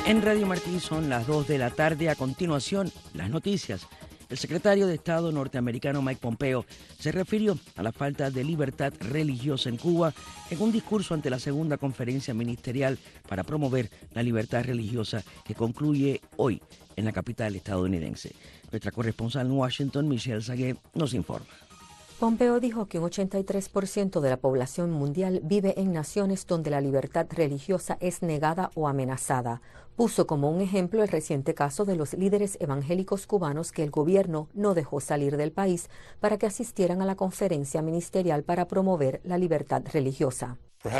En Radio Martí son las 2 de la tarde. A continuación, las noticias. El secretario de Estado norteamericano Mike Pompeo se refirió a la falta de libertad religiosa en Cuba en un discurso ante la segunda conferencia ministerial para promover la libertad religiosa que concluye hoy en la capital estadounidense. Nuestra corresponsal en Washington, Michelle Sagué, nos informa. Pompeo dijo que un 83% de la población mundial vive en naciones donde la libertad religiosa es negada o amenazada. Puso como un ejemplo el reciente caso de los líderes evangélicos cubanos que el gobierno no dejó salir del país para que asistieran a la conferencia ministerial para promover la libertad religiosa.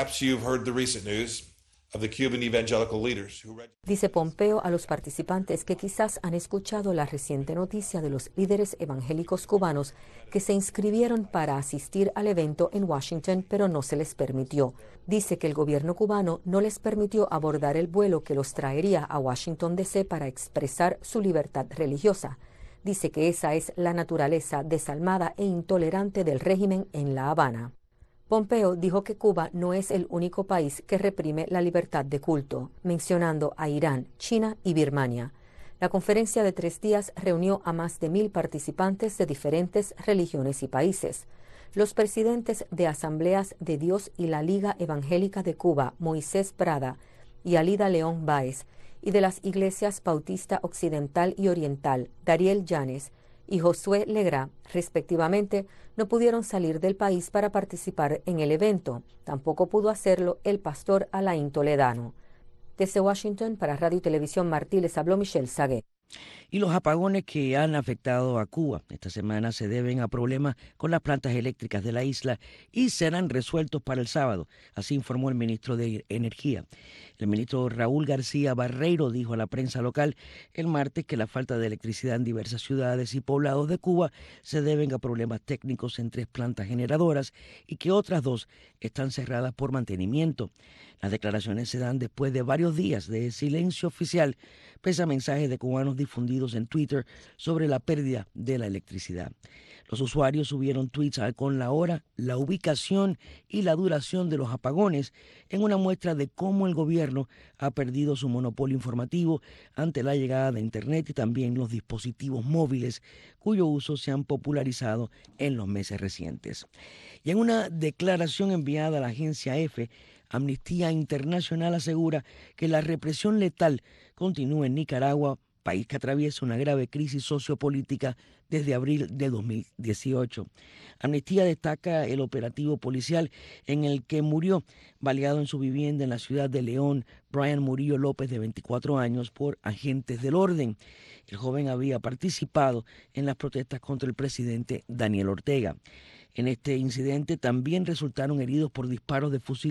Dice Pompeo a los participantes que quizás han escuchado la reciente noticia de los líderes evangélicos cubanos que se inscribieron para asistir al evento en Washington, pero no se les permitió. Dice que el gobierno cubano no les permitió abordar el vuelo que los traería a Washington D.C. para expresar su libertad religiosa. Dice que esa es la naturaleza desalmada e intolerante del régimen en La Habana. Pompeo dijo que Cuba no es el único país que reprime la libertad de culto, mencionando a Irán, China y Birmania. La conferencia de 3 días reunió a más de 1,000 participantes de diferentes religiones y países. Los presidentes de Asambleas de Dios y la Liga Evangélica de Cuba, Moisés Prada y Alida León Báez, y de las iglesias Bautista Occidental y Oriental, Dariel Llanes y Josué Legrá, respectivamente, no pudieron salir del país para participar en el evento. Tampoco pudo hacerlo el pastor Alain Toledano. Desde Washington, para Radio y Televisión Martí, les habló Michelle Sagué. Y los apagones que han afectado a Cuba esta semana se deben a problemas con las plantas eléctricas de la isla y serán resueltos para el sábado, así informó el ministro de Energía. El ministro Raúl García Barreiro dijo a la prensa local el martes que la falta de electricidad en diversas ciudades y poblados de Cuba se deben a problemas técnicos en 3 plantas generadoras y que otras 2 están cerradas por mantenimiento. Las declaraciones se dan después de varios días de silencio oficial, pese a mensajes de cubanos difundidos en Twitter sobre la pérdida de la electricidad. Los usuarios subieron tweets con la hora, la ubicación y la duración de los apagones en una muestra de cómo el gobierno ha perdido su monopolio informativo ante la llegada de Internet y también los dispositivos móviles cuyo uso se han popularizado en los meses recientes. Y en una declaración enviada a la agencia EFE, Amnistía Internacional asegura que la represión letal continúa en Nicaragua, país que atraviesa una grave crisis sociopolítica desde abril de 2018. Amnistía destaca el operativo policial en el que murió baleado en su vivienda en la ciudad de León Brian Murillo López, de 24 años, por agentes del orden. El joven había participado en las protestas contra el presidente Daniel Ortega. En este incidente también resultaron heridos por disparos de fusil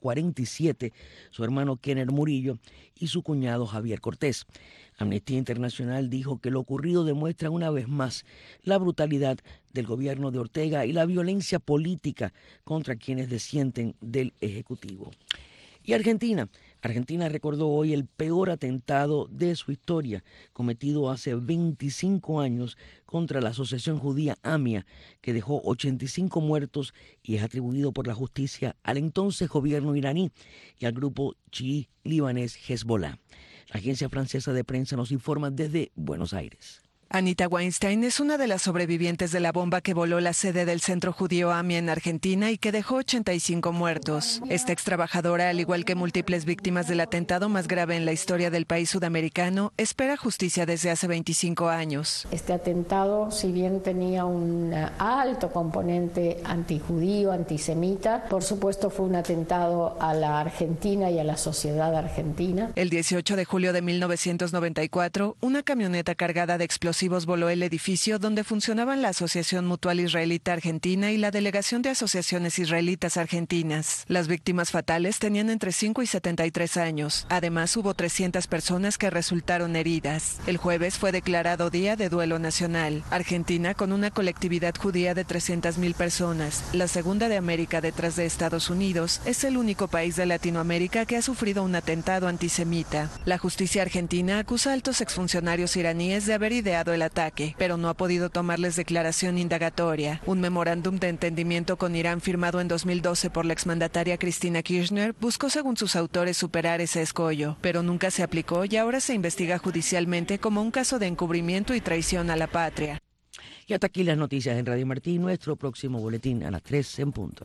AK-47 su hermano Kenner Murillo y su cuñado Javier Cortés. Amnistía Internacional dijo que lo ocurrido demuestra una vez más la brutalidad del gobierno de Ortega y la violencia política contra quienes disienten del Ejecutivo. Y Argentina recordó hoy el peor atentado de su historia, cometido hace 25 años contra la asociación judía AMIA, que dejó 85 muertos y es atribuido por la justicia al entonces gobierno iraní y al grupo chií libanés Hezbollah. La agencia francesa de prensa nos informa desde Buenos Aires. Anita Weinstein es una de las sobrevivientes de la bomba que voló la sede del centro judío AMIA en Argentina y que dejó 85 muertos. Esta ex trabajadora, al igual que múltiples víctimas del atentado más grave en la historia del país sudamericano, espera justicia desde hace 25 años. Este atentado, si bien tenía un alto componente antijudío, antisemita, por supuesto fue un atentado a la Argentina y a la sociedad argentina. El 18 de julio de 1994, una camioneta cargada de explosivos voló el edificio donde funcionaban la Asociación Mutual Israelita Argentina y la Delegación de Asociaciones Israelitas Argentinas. Las víctimas fatales tenían entre 5 y 73 años. Además, hubo 300 personas que resultaron heridas. El jueves fue declarado Día de Duelo Nacional. Argentina, con una colectividad judía de 300,000 personas, la segunda de América detrás de Estados Unidos, es el único país de Latinoamérica que ha sufrido un atentado antisemita. La justicia argentina acusa a altos exfuncionarios iraníes de haber ideado ordenado el ataque, pero no ha podido tomarles declaración indagatoria. Un memorándum de entendimiento con Irán firmado en 2012 por la exmandataria Cristina Kirchner buscó, según sus autores, superar ese escollo, pero nunca se aplicó y ahora se investiga judicialmente como un caso de encubrimiento y traición a la patria. Y hasta aquí las noticias en Radio Martí. Nuestro próximo boletín a las 3 en punto.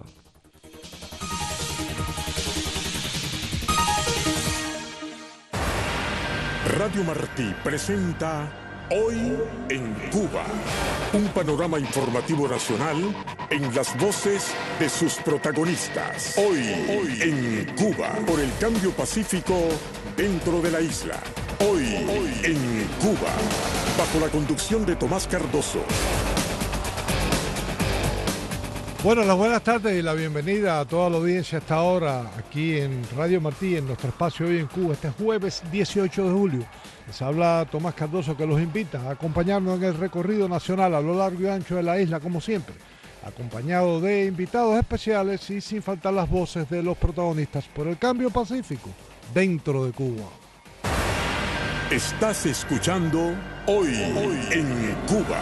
Radio Martí presenta Hoy en Cuba, un panorama informativo nacional en las voces de sus protagonistas. Hoy en Cuba, por el cambio pacífico dentro de la isla. Hoy en Cuba, bajo la conducción de Tomás Cardoso. Bueno, las buenas tardes y la bienvenida a toda la audiencia a esta hora aquí en Radio Martí, en nuestro espacio Hoy en Cuba, este jueves 18 de julio. Les habla Tomás Cardoso, que los invita a acompañarnos en el recorrido nacional a lo largo y ancho de la isla, como siempre, acompañado de invitados especiales y sin faltar las voces de los protagonistas por el cambio pacífico dentro de Cuba. Estás escuchando Hoy en Cuba.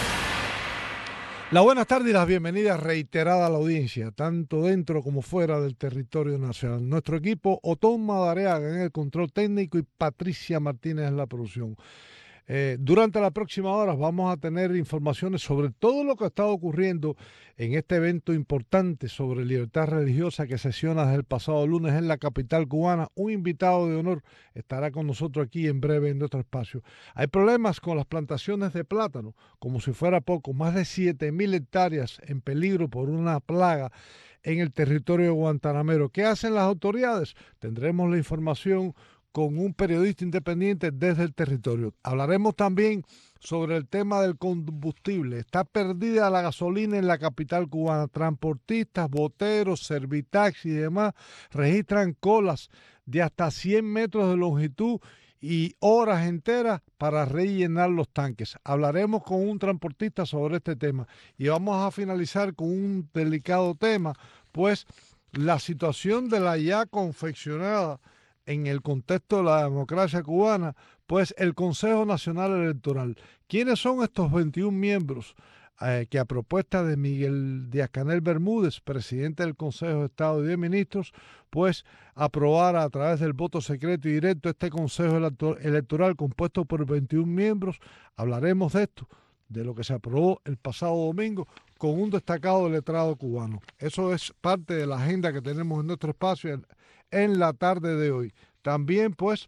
La buenas tardes y las bienvenidas reiteradas a la audiencia, tanto dentro como fuera del territorio nacional. Nuestro equipo, Otón Madariaga en el control técnico y Patricia Martínez en la producción. Durante las próximas horas vamos a tener informaciones sobre todo lo que está ocurriendo en este evento importante sobre libertad religiosa que sesiona desde el pasado lunes en la capital cubana. Un invitado de honor estará con nosotros aquí en breve en nuestro espacio. Hay problemas con las plantaciones de plátano, como si fuera poco, más de 7.000 hectáreas en peligro por una plaga en el territorio guantanamero. ¿Qué hacen las autoridades? Tendremos la información con un periodista independiente desde el territorio. Hablaremos también sobre el tema del combustible. Está perdida la gasolina en la capital cubana. Transportistas, boteros, servitaxis y demás registran colas de hasta 100 metros de longitud y horas enteras para rellenar los tanques. Hablaremos con un transportista sobre este tema y vamos a finalizar con un delicado tema, pues la situación de la ya confeccionada en el contexto de la democracia cubana, pues el Consejo Nacional Electoral. ¿Quiénes son estos 21 miembros que a propuesta de Miguel Díaz-Canel Bermúdez, presidente del Consejo de Estado y de Ministros, pues aprobara a través del voto secreto y directo este Consejo Electoral compuesto por 21 miembros? Hablaremos de esto, de lo que se aprobó el pasado domingo, con un destacado letrado cubano. Eso es parte de la agenda que tenemos en nuestro espacio en la tarde de hoy. También, pues,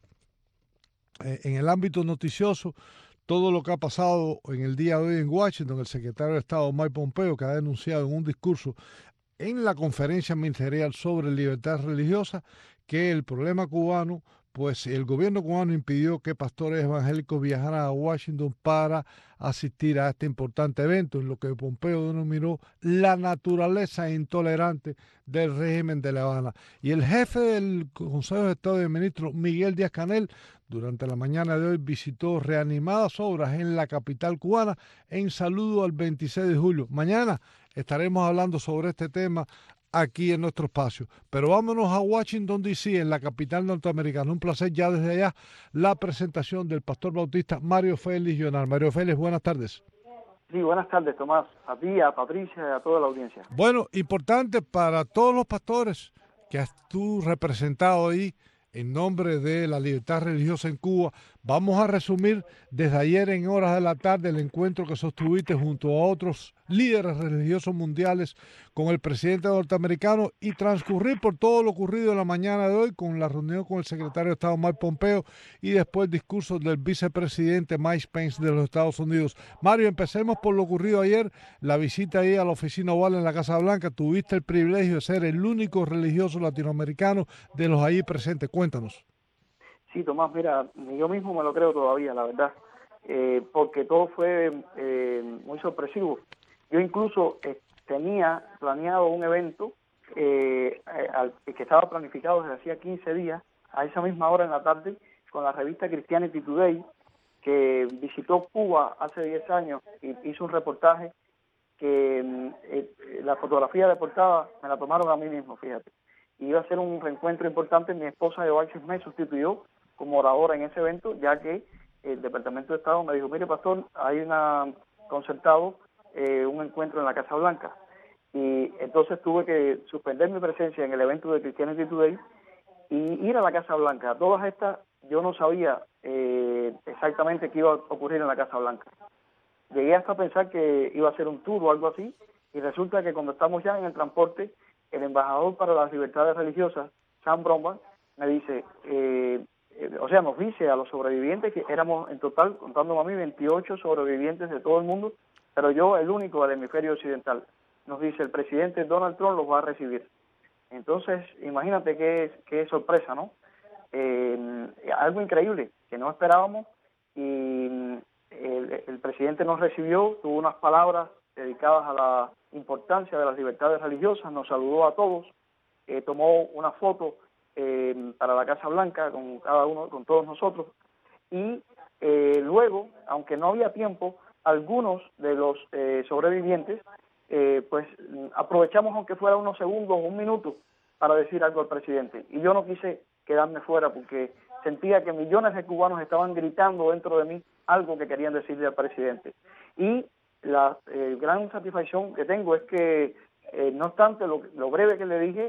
en el ámbito noticioso, todo lo que ha pasado en el día de hoy en Washington, el secretario de Estado Mike Pompeo, que ha denunciado en un discurso en la conferencia ministerial sobre libertad religiosa que el problema cubano, pues el gobierno cubano impidió que pastores evangélicos viajaran a Washington para asistir a este importante evento, en lo que Pompeo denominó la naturaleza intolerante del régimen de La Habana. Y el jefe del Consejo de Estado y Ministros, Miguel Díaz-Canel, durante la mañana de hoy visitó reanimadas obras en la capital cubana en saludo al 26 de julio. Mañana estaremos hablando sobre este tema aquí en nuestro espacio. Pero vámonos a Washington, D.C., en la capital norteamericana. Un placer ya desde allá la presentación del pastor bautista Mario Félix Llonar. Mario Félix, buenas tardes. Sí, buenas tardes, Tomás. A ti, a Patricia y a toda la audiencia. Bueno, importante para todos los pastores que has tú representado ahí en nombre de la libertad religiosa en Cuba. Vamos a resumir desde ayer en horas de la tarde el encuentro que sostuviste junto a otros líderes religiosos mundiales con el presidente norteamericano y transcurrir por todo lo ocurrido en la mañana de hoy con la reunión con el secretario de Estado Mike Pompeo y después el discurso del vicepresidente Mike Pence de los Estados Unidos. Mario, empecemos por lo ocurrido ayer, la visita ahí a la oficina oval en la Casa Blanca. Tuviste el privilegio de ser el único religioso latinoamericano de los ahí presentes. Cuéntanos. Sí, Tomás, mira, yo mismo me lo creo todavía, la verdad, porque todo fue muy sorpresivo. Yo incluso tenía planeado un evento que estaba planificado desde hacía 15 días, a esa misma hora en la tarde, con la revista Christianity Today, que visitó Cuba hace 10 años y hizo un reportaje que la fotografía de portada me la tomaron a mí mismo, fíjate. Y iba a ser un reencuentro importante. Mi esposa de 6 meses sustituyó como oradora en ese evento, ya que el Departamento de Estado me dijo, mire pastor, hay concertado un encuentro en la Casa Blanca. Y entonces tuve que suspender mi presencia en el evento de Christianity Today y ir a la Casa Blanca. A todas estas yo no sabía exactamente qué iba a ocurrir en la Casa Blanca. Llegué hasta a pensar que iba a ser un tour o algo así, y resulta que cuando estamos ya en el transporte, el embajador para las libertades religiosas, Sam Brownback, me dice, nos dice a los sobrevivientes, que éramos en total, contándome a mí, 28 sobrevivientes de todo el mundo, pero yo el único del hemisferio occidental. Nos dice, el presidente Donald Trump los va a recibir. Entonces, imagínate qué sorpresa, ¿no? Algo increíble, que no esperábamos, y el presidente nos recibió, tuvo unas palabras dedicadas a la importancia de las libertades religiosas, nos saludó a todos, tomó una foto para la Casa Blanca con cada uno, con todos nosotros, y luego, aunque no había tiempo, algunos de los sobrevivientes, pues aprovechamos, aunque fuera unos segundos o un minuto, para decir algo al presidente. Y yo no quise quedarme fuera porque sentía que millones de cubanos estaban gritando dentro de mí algo que querían decirle al presidente. Y la gran satisfacción que tengo es que, no obstante lo breve que le dije,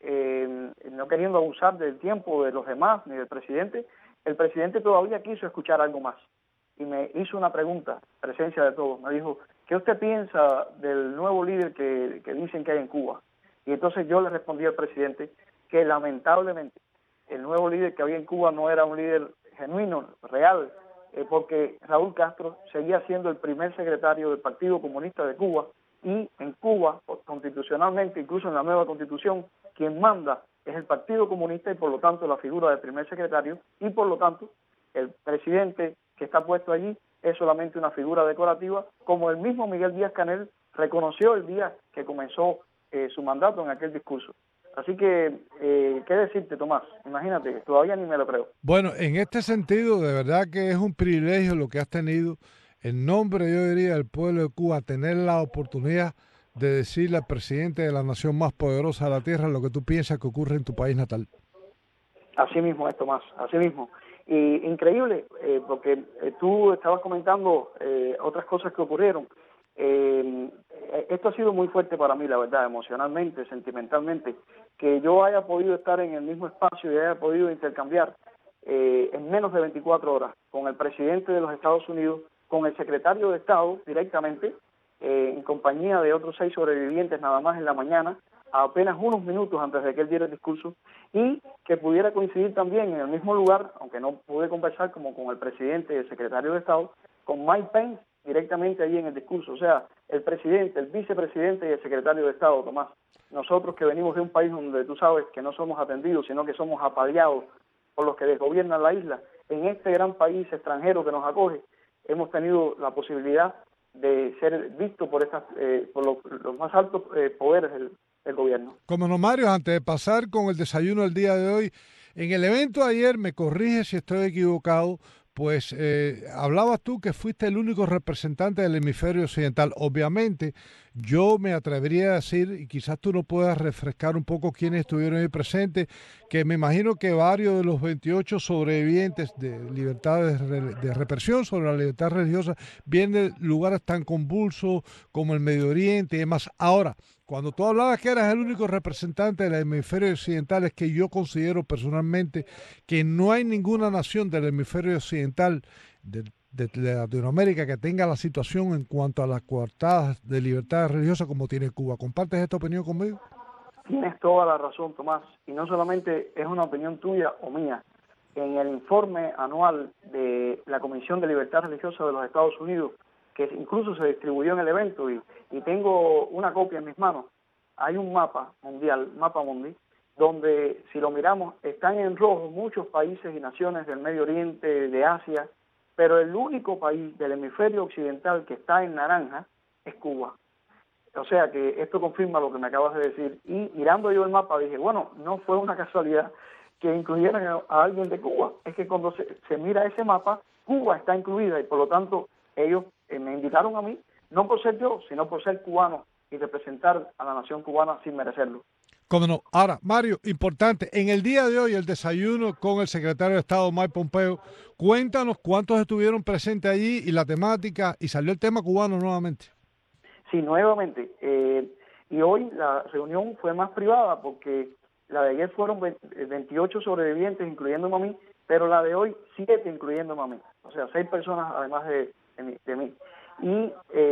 no queriendo abusar del tiempo de los demás ni del presidente, el presidente todavía quiso escuchar algo más. Y me hizo una pregunta, presencia de todos. Me dijo, ¿qué usted piensa del nuevo líder que dicen que hay en Cuba? Y entonces yo le respondí al presidente que lamentablemente el nuevo líder que había en Cuba no era un líder genuino, real, porque Raúl Castro seguía siendo el primer secretario del Partido Comunista de Cuba, y en Cuba, constitucionalmente, incluso en la nueva constitución, quien manda es el Partido Comunista y por lo tanto la figura del primer secretario, y por lo tanto el presidente que está puesto allí es solamente una figura decorativa, como el mismo Miguel Díaz-Canel reconoció el día que comenzó su mandato en aquel discurso. Así que, ¿qué decirte, Tomás? Imagínate, todavía ni me lo creo. Bueno, en este sentido, de verdad que es un privilegio lo que has tenido, en nombre, yo diría, del pueblo de Cuba, tener la oportunidad de decirle al presidente de la nación más poderosa de la tierra lo que tú piensas que ocurre en tu país natal. Así mismo es, Tomás, así mismo. Y increíble, porque tú estabas comentando otras cosas que ocurrieron. Esto ha sido muy fuerte para mí, la verdad, emocionalmente, sentimentalmente, que yo haya podido estar en el mismo espacio y haya podido intercambiar en menos de 24 horas con el presidente de los Estados Unidos, con el secretario de Estado directamente, en compañía de otros 6 sobrevivientes nada más en la mañana, a apenas unos minutos antes de que él diera el discurso, y que pudiera coincidir también en el mismo lugar, aunque no pude conversar como con el presidente y el secretario de Estado, con Mike Pence directamente allí en el discurso. O sea, el presidente, el vicepresidente y el secretario de Estado, Tomás. Nosotros que venimos de un país donde tú sabes que no somos atendidos, sino que somos apaleados por los que desgobiernan la isla, en este gran país extranjero que nos acoge, hemos tenido la posibilidad de ser vistos por los más altos poderes del gobierno. Como no, Mario, antes de pasar con el desayuno del día de hoy, en el evento de ayer, me corrige si estoy equivocado, pues hablabas tú que fuiste el único representante del hemisferio occidental. Obviamente, yo me atrevería a decir, y quizás tú no puedas refrescar un poco quiénes estuvieron ahí presentes, que me imagino que varios de los 28 sobrevivientes de libertades de represión sobre la libertad religiosa vienen de lugares tan convulsos como el Medio Oriente y demás. Ahora, cuando tú hablabas que eras el único representante del hemisferio occidental, es que yo considero personalmente que no hay ninguna nación del hemisferio occidental de Latinoamérica que tenga la situación en cuanto a las coartadas de libertad religiosa como tiene Cuba. ¿Compartes esta opinión conmigo? Tienes toda la razón, Tomás, y no solamente es una opinión tuya o mía. En el informe anual de la Comisión de Libertad Religiosa de los Estados Unidos, que incluso se distribuyó en el evento, y tengo una copia en mis manos, hay un mapa mundial, mapa mundi, donde si lo miramos están en rojo muchos países y naciones del Medio Oriente, de Asia, pero el único país del hemisferio occidental que está en naranja es Cuba. O sea que esto confirma lo que me acabas de decir. Y mirando yo el mapa dije, bueno, no fue una casualidad que incluyeran a alguien de Cuba. Es que cuando se mira ese mapa, Cuba está incluida y por lo tanto ellos me invitaron a mí, no por ser yo, sino por ser cubano y representar a la nación cubana sin merecerlo. Cómo no. Ahora, Mario, importante, en el día de hoy el desayuno con el secretario de Estado Mike Pompeo, cuéntanos cuántos estuvieron presentes allí y la temática, y salió el tema cubano nuevamente. Sí, nuevamente. Y hoy la reunión fue más privada porque la de ayer fueron 28 sobrevivientes, incluyéndome a mí, pero la de hoy 7, incluyéndome a mí. O sea, 6 personas además de mí. Y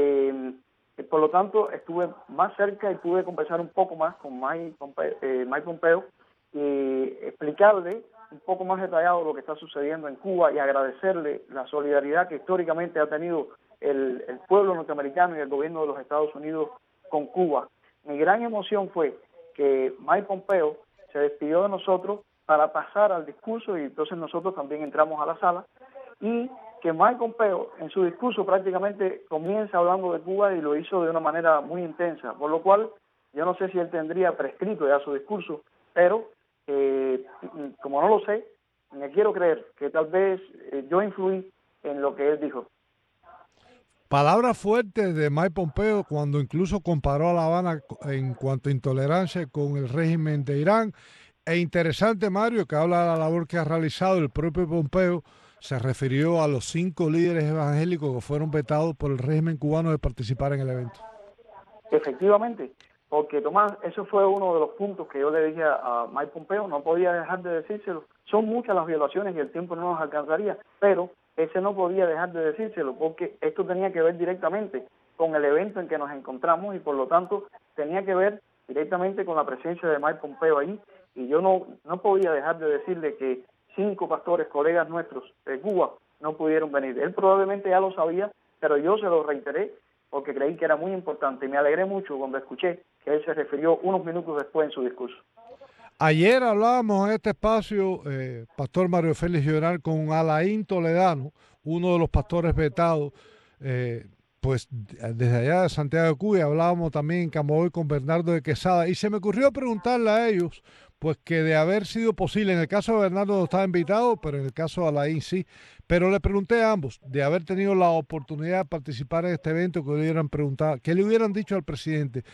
por lo tanto estuve más cerca y pude conversar un poco más con Mike Pompeo y explicarle un poco más detallado lo que está sucediendo en Cuba y agradecerle la solidaridad que históricamente ha tenido el pueblo norteamericano y el gobierno de los Estados Unidos con Cuba. Mi gran emoción fue que Mike Pompeo se despidió de nosotros para pasar al discurso y entonces nosotros también entramos a la sala y que Mike Pompeo en su discurso prácticamente comienza hablando de Cuba y lo hizo de una manera muy intensa, por lo cual yo no sé si él tendría prescrito ya su discurso, pero como no lo sé, me quiero creer que tal vez yo influí en lo que él dijo. Palabras fuertes de Mike Pompeo cuando incluso comparó a La Habana en cuanto a intolerancia con el régimen de Irán. E interesante, Mario, que habla de la labor que ha realizado el propio Pompeo. Se refirió a los 5 líderes evangélicos que fueron vetados por el régimen cubano de participar en el evento. Efectivamente, porque Tomás, eso fue uno de los puntos que yo le dije a Mike Pompeo, no podía dejar de decírselo. Son muchas las violaciones y el tiempo no nos alcanzaría, pero ese no podía dejar de decírselo porque esto tenía que ver directamente con el evento en que nos encontramos y por lo tanto tenía que ver directamente con la presencia de Mike Pompeo ahí y yo no podía dejar de decirle que 5 pastores, colegas nuestros de Cuba, no pudieron venir. Él probablemente ya lo sabía, pero yo se lo reiteré porque creí que era muy importante y me alegré mucho cuando escuché que él se refirió unos minutos después en su discurso. Ayer hablábamos en este espacio, Pastor Mario Félix Llorar, con Alain Toledano, uno de los pastores vetados, pues desde allá de Santiago de Cuba, y hablábamos también en Camagüey con Bernardo de Quesada, y se me ocurrió preguntarle a ellos, pues que de haber sido posible, en el caso de Bernardo no estaba invitado, pero en el caso de Alain sí, pero le pregunté a ambos, de haber tenido la oportunidad de participar en este evento, que le hubieran preguntado, que le hubieran dicho al presidente,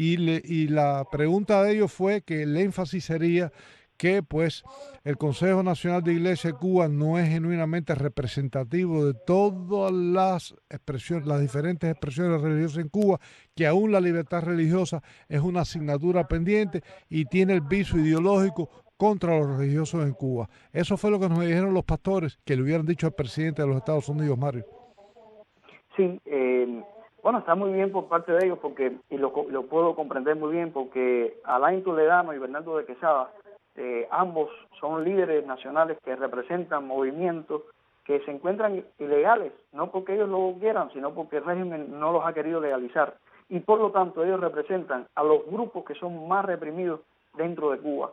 y la pregunta de ellos fue que el énfasis sería que pues el Consejo Nacional de Iglesia de Cuba no es genuinamente representativo de todas las expresiones, las diferentes expresiones religiosas en Cuba, que aún la libertad religiosa es una asignatura pendiente y tiene el viso ideológico contra los religiosos en Cuba. Eso fue lo que nos dijeron los pastores, que le hubieran dicho al presidente de los Estados Unidos, Mario. Sí, bueno, está muy bien por parte de ellos porque y lo puedo comprender muy bien porque Alain Toledano y Bernardo de Quesada ambos son líderes nacionales que representan movimientos que se encuentran ilegales, no porque ellos lo quieran, sino porque el régimen no los ha querido legalizar. Y por lo tanto ellos representan a los grupos que son más reprimidos dentro de Cuba.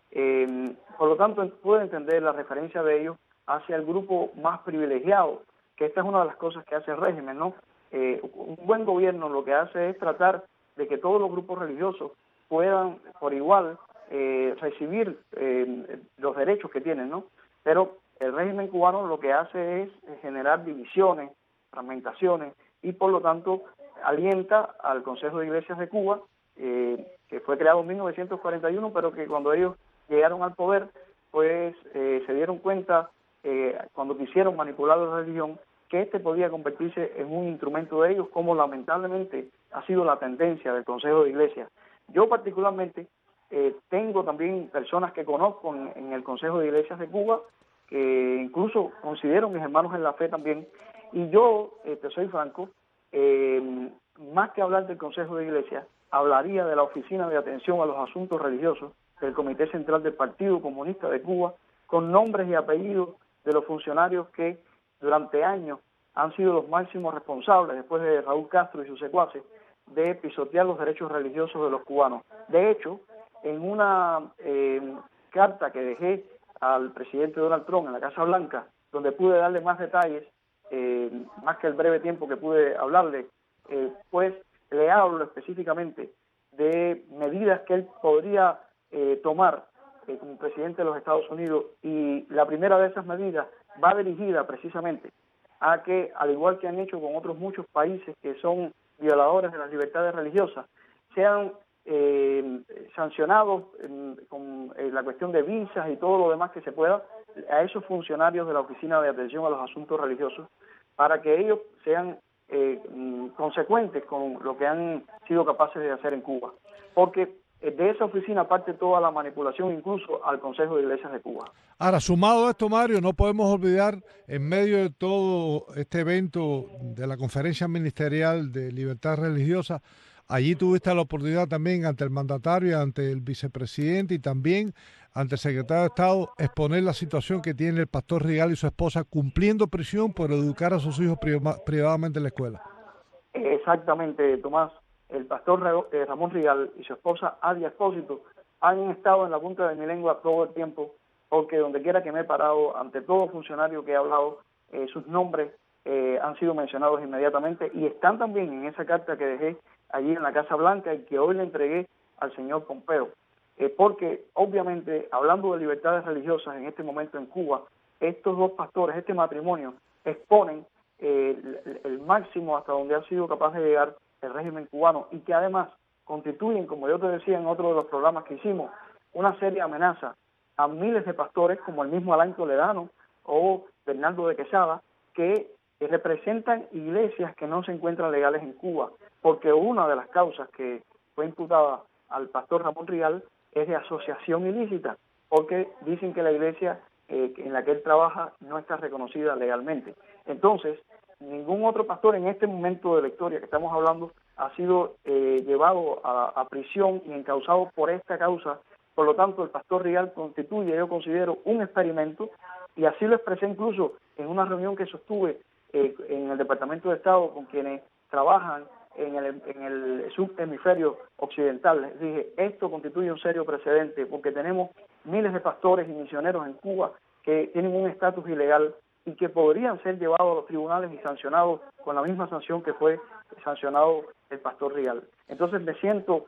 Por lo tanto, puedo entender la referencia de ellos hacia el grupo más privilegiado, que esta es una de las cosas que hace el régimen, ¿no? Un buen gobierno lo que hace es tratar de que todos los grupos religiosos puedan por igual recibir los derechos que tienen, ¿no? Pero el régimen cubano lo que hace es generar divisiones, fragmentaciones, y por lo tanto alienta al Consejo de Iglesias de Cuba, que fue creado en 1941, pero que cuando ellos llegaron al poder, pues se dieron cuenta, cuando quisieron manipular la religión, que este podía convertirse en un instrumento de ellos, como lamentablemente ha sido la tendencia del Consejo de Iglesias. Yo particularmente tengo también personas que conozco en el Consejo de Iglesias de Cuba, que incluso considero mis hermanos en la fe también, y yo, te soy franco, más que hablar del Consejo de Iglesias, hablaría de la Oficina de Atención a los Asuntos Religiosos del Comité Central del Partido Comunista de Cuba, con nombres y apellidos de los funcionarios que durante años han sido los máximos responsables, después de Raúl Castro y sus secuaces, de pisotear los derechos religiosos de los cubanos. De hecho, en una carta que dejé al presidente Donald Trump en la Casa Blanca, donde pude darle más detalles, más que el breve tiempo que pude hablarle, pues le hablo específicamente de medidas que él podría tomar como presidente de los Estados Unidos, y la primera de esas medidas va dirigida precisamente a que, al igual que han hecho con otros muchos países que son violadores de las libertades religiosas, sean sancionados con la cuestión de visas y todo lo demás que se pueda a esos funcionarios de la Oficina de Atención a los Asuntos Religiosos, para que ellos sean consecuentes con lo que han sido capaces de hacer en Cuba. Porque de esa oficina parte toda la manipulación, incluso al Consejo de Iglesias de Cuba. Ahora, sumado a esto, Mario, no podemos olvidar, en medio de todo este evento de la Conferencia Ministerial de Libertad Religiosa, allí tuviste la oportunidad también ante el mandatario y ante el vicepresidente y también ante el secretario de Estado exponer la situación que tiene el pastor Rigal y su esposa cumpliendo prisión por educar a sus hijos privadamente en la escuela. Exactamente, Tomás. El pastor Ramón Rigal y su esposa Adia Espósito han estado en la punta de mi lengua todo el tiempo, porque donde quiera que me he parado, ante todo funcionario que he hablado, sus nombres han sido mencionados inmediatamente y están también en esa carta que dejé allí en la Casa Blanca y que hoy le entregué al señor Pompeo. Porque obviamente, hablando de libertades religiosas en este momento en Cuba, estos dos pastores, este matrimonio, exponen el máximo hasta donde ha sido capaz de llegar el régimen cubano y que además constituyen, como yo te decía en otro de los programas que hicimos, una seria amenaza a miles de pastores como el mismo Alain Toledano o Bernardo de Quesada, que representan iglesias que no se encuentran legales en Cuba, porque una de las causas que fue imputada al pastor Ramón Rigal es de asociación ilícita, porque dicen que la iglesia en la que él trabaja no está reconocida legalmente. Entonces, ningún otro pastor en este momento de la historia que estamos hablando ha sido llevado a prisión y encausado por esta causa. Por lo tanto, el pastor Rigal constituye, yo considero, un experimento, y así lo expresé incluso en una reunión que sostuve en el Departamento de Estado con quienes trabajan en el subhemisferio occidental. Les dije, esto constituye un serio precedente porque tenemos miles de pastores y misioneros en Cuba que tienen un estatus ilegal y que podrían ser llevados a los tribunales y sancionados con la misma sanción que fue sancionado el pastor Rigal. Entonces me siento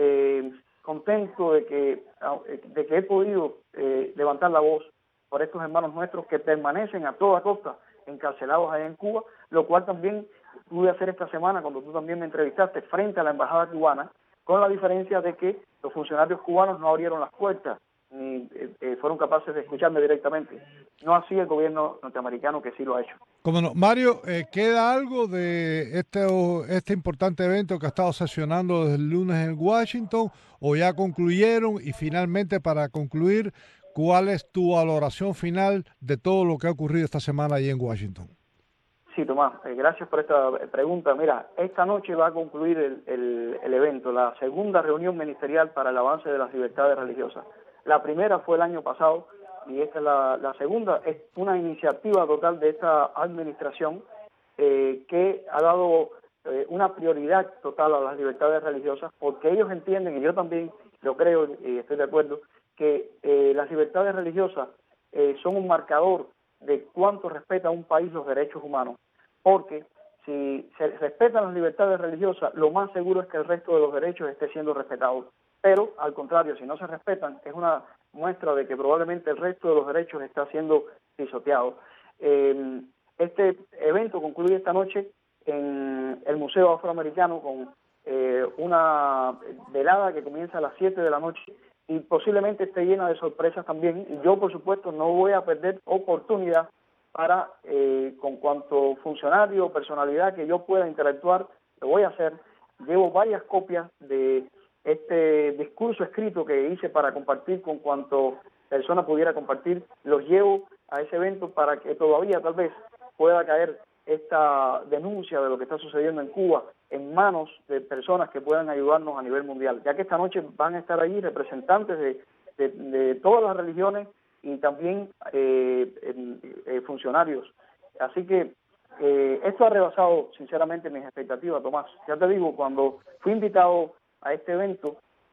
contento de que he podido levantar la voz por estos hermanos nuestros que permanecen a toda costa encarcelados allá en Cuba, lo cual también pude hacer esta semana cuando tú también me entrevistaste frente a la embajada cubana, con la diferencia de que los funcionarios cubanos no abrieron las puertas ni fueron capaces de escucharme directamente. No así el gobierno norteamericano, que sí lo ha hecho. Como no, Mario, ¿queda algo de este importante evento que ha estado sesionando desde el lunes en Washington o ya concluyeron? Y finalmente, para concluir, ¿cuál es tu valoración final de todo lo que ha ocurrido esta semana allí en Washington? Sí, Tomás, gracias por esta pregunta. Mira, esta noche va a concluir el evento, la segunda reunión ministerial para el avance de las libertades religiosas. La primera fue el año pasado y esta es la segunda. Es una iniciativa total de esta administración que ha dado una prioridad total a las libertades religiosas, porque ellos entienden, y yo también lo creo y estoy de acuerdo, que las libertades religiosas son un marcador de cuánto respeta un país los derechos humanos, porque si se respetan las libertades religiosas, lo más seguro es que el resto de los derechos esté siendo respetado. Pero, al contrario, si no se respetan, es una muestra de que probablemente el resto de los derechos está siendo pisoteado. Este evento concluye esta noche en el Museo Afroamericano con una velada que comienza a las 7 de la noche y posiblemente esté llena de sorpresas también. Y yo, por supuesto, no voy a perder oportunidad para, con cuanto funcionario o personalidad que yo pueda interactuar, lo voy a hacer. Llevo varias copias de este discurso escrito que hice para compartir con cuanto persona pudiera compartir. Los llevo a ese evento para que todavía tal vez pueda caer esta denuncia de lo que está sucediendo en Cuba en manos de personas que puedan ayudarnos a nivel mundial, ya que esta noche van a estar allí representantes de todas las religiones y también funcionarios. Así que esto ha rebasado sinceramente mis expectativas, Tomás. Ya te digo, cuando fui invitado a este evento,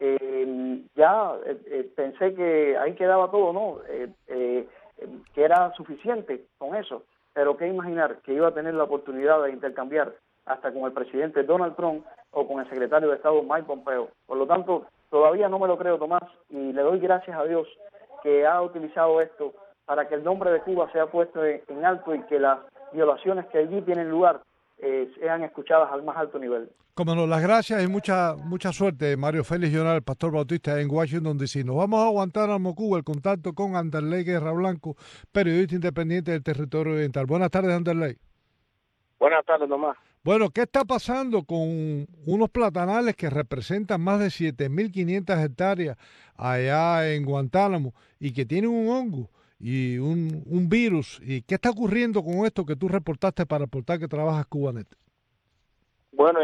pensé que ahí quedaba todo, ¿no? Que era suficiente con eso, pero qué imaginar que iba a tener la oportunidad de intercambiar hasta con el presidente Donald Trump o con el secretario de Estado Mike Pompeo. Por lo tanto, todavía no me lo creo, Tomás, y le doy gracias a Dios que ha utilizado esto para que el nombre de Cuba sea puesto en alto y que las violaciones que allí tienen lugar sean escuchadas al más alto nivel. Como no, las gracias y mucha suerte, Mario Félix Llonar, el pastor bautista en Washington, D.C. Nos vamos a Guantánamo, Cuba, el contacto con Anderley Guerra Blanco, periodista independiente del Territorio Oriental. Buenas tardes, Anderley. Buenas tardes, Tomás. Bueno, ¿qué está pasando con unos platanales que representan más de 7.500 hectáreas allá en Guantánamo y que tienen un hongo y un virus? ¿Y qué está ocurriendo con esto que tú reportaste para el portal que trabajas Cubanet? Bueno,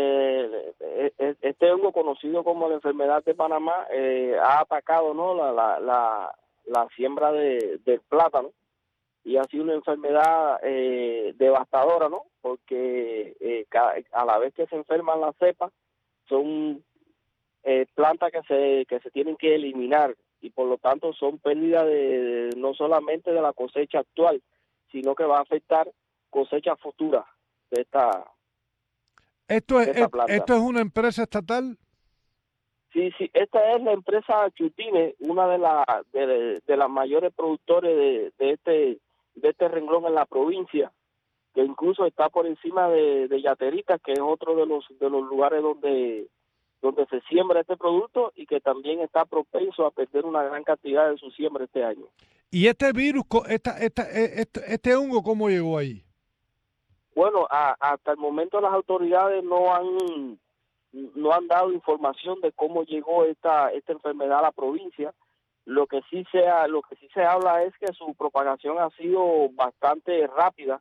este hongo conocido como la enfermedad de Panamá ha atacado, ¿no?, la siembra del plátano, y ha sido una enfermedad devastadora, ¿no? Porque a la vez que se enferman las cepas, son plantas que se tienen que eliminar, y por lo tanto son pérdidas no solamente de la cosecha actual, sino que va a afectar cosechas futuras de esta planta. ¿Esto es una empresa estatal? Sí, esta es la empresa Chutine, una de las mayores productores de este renglón en la provincia, que incluso está por encima de Yaterita, que es otro de los lugares donde se siembra este producto, y que también está propenso a perder una gran cantidad de su siembra este año. ¿Y este virus, este hongo, cómo llegó ahí? Bueno, hasta el momento las autoridades no han dado información de cómo llegó esta enfermedad a la provincia. Lo que sí se habla es que su propagación ha sido bastante rápida.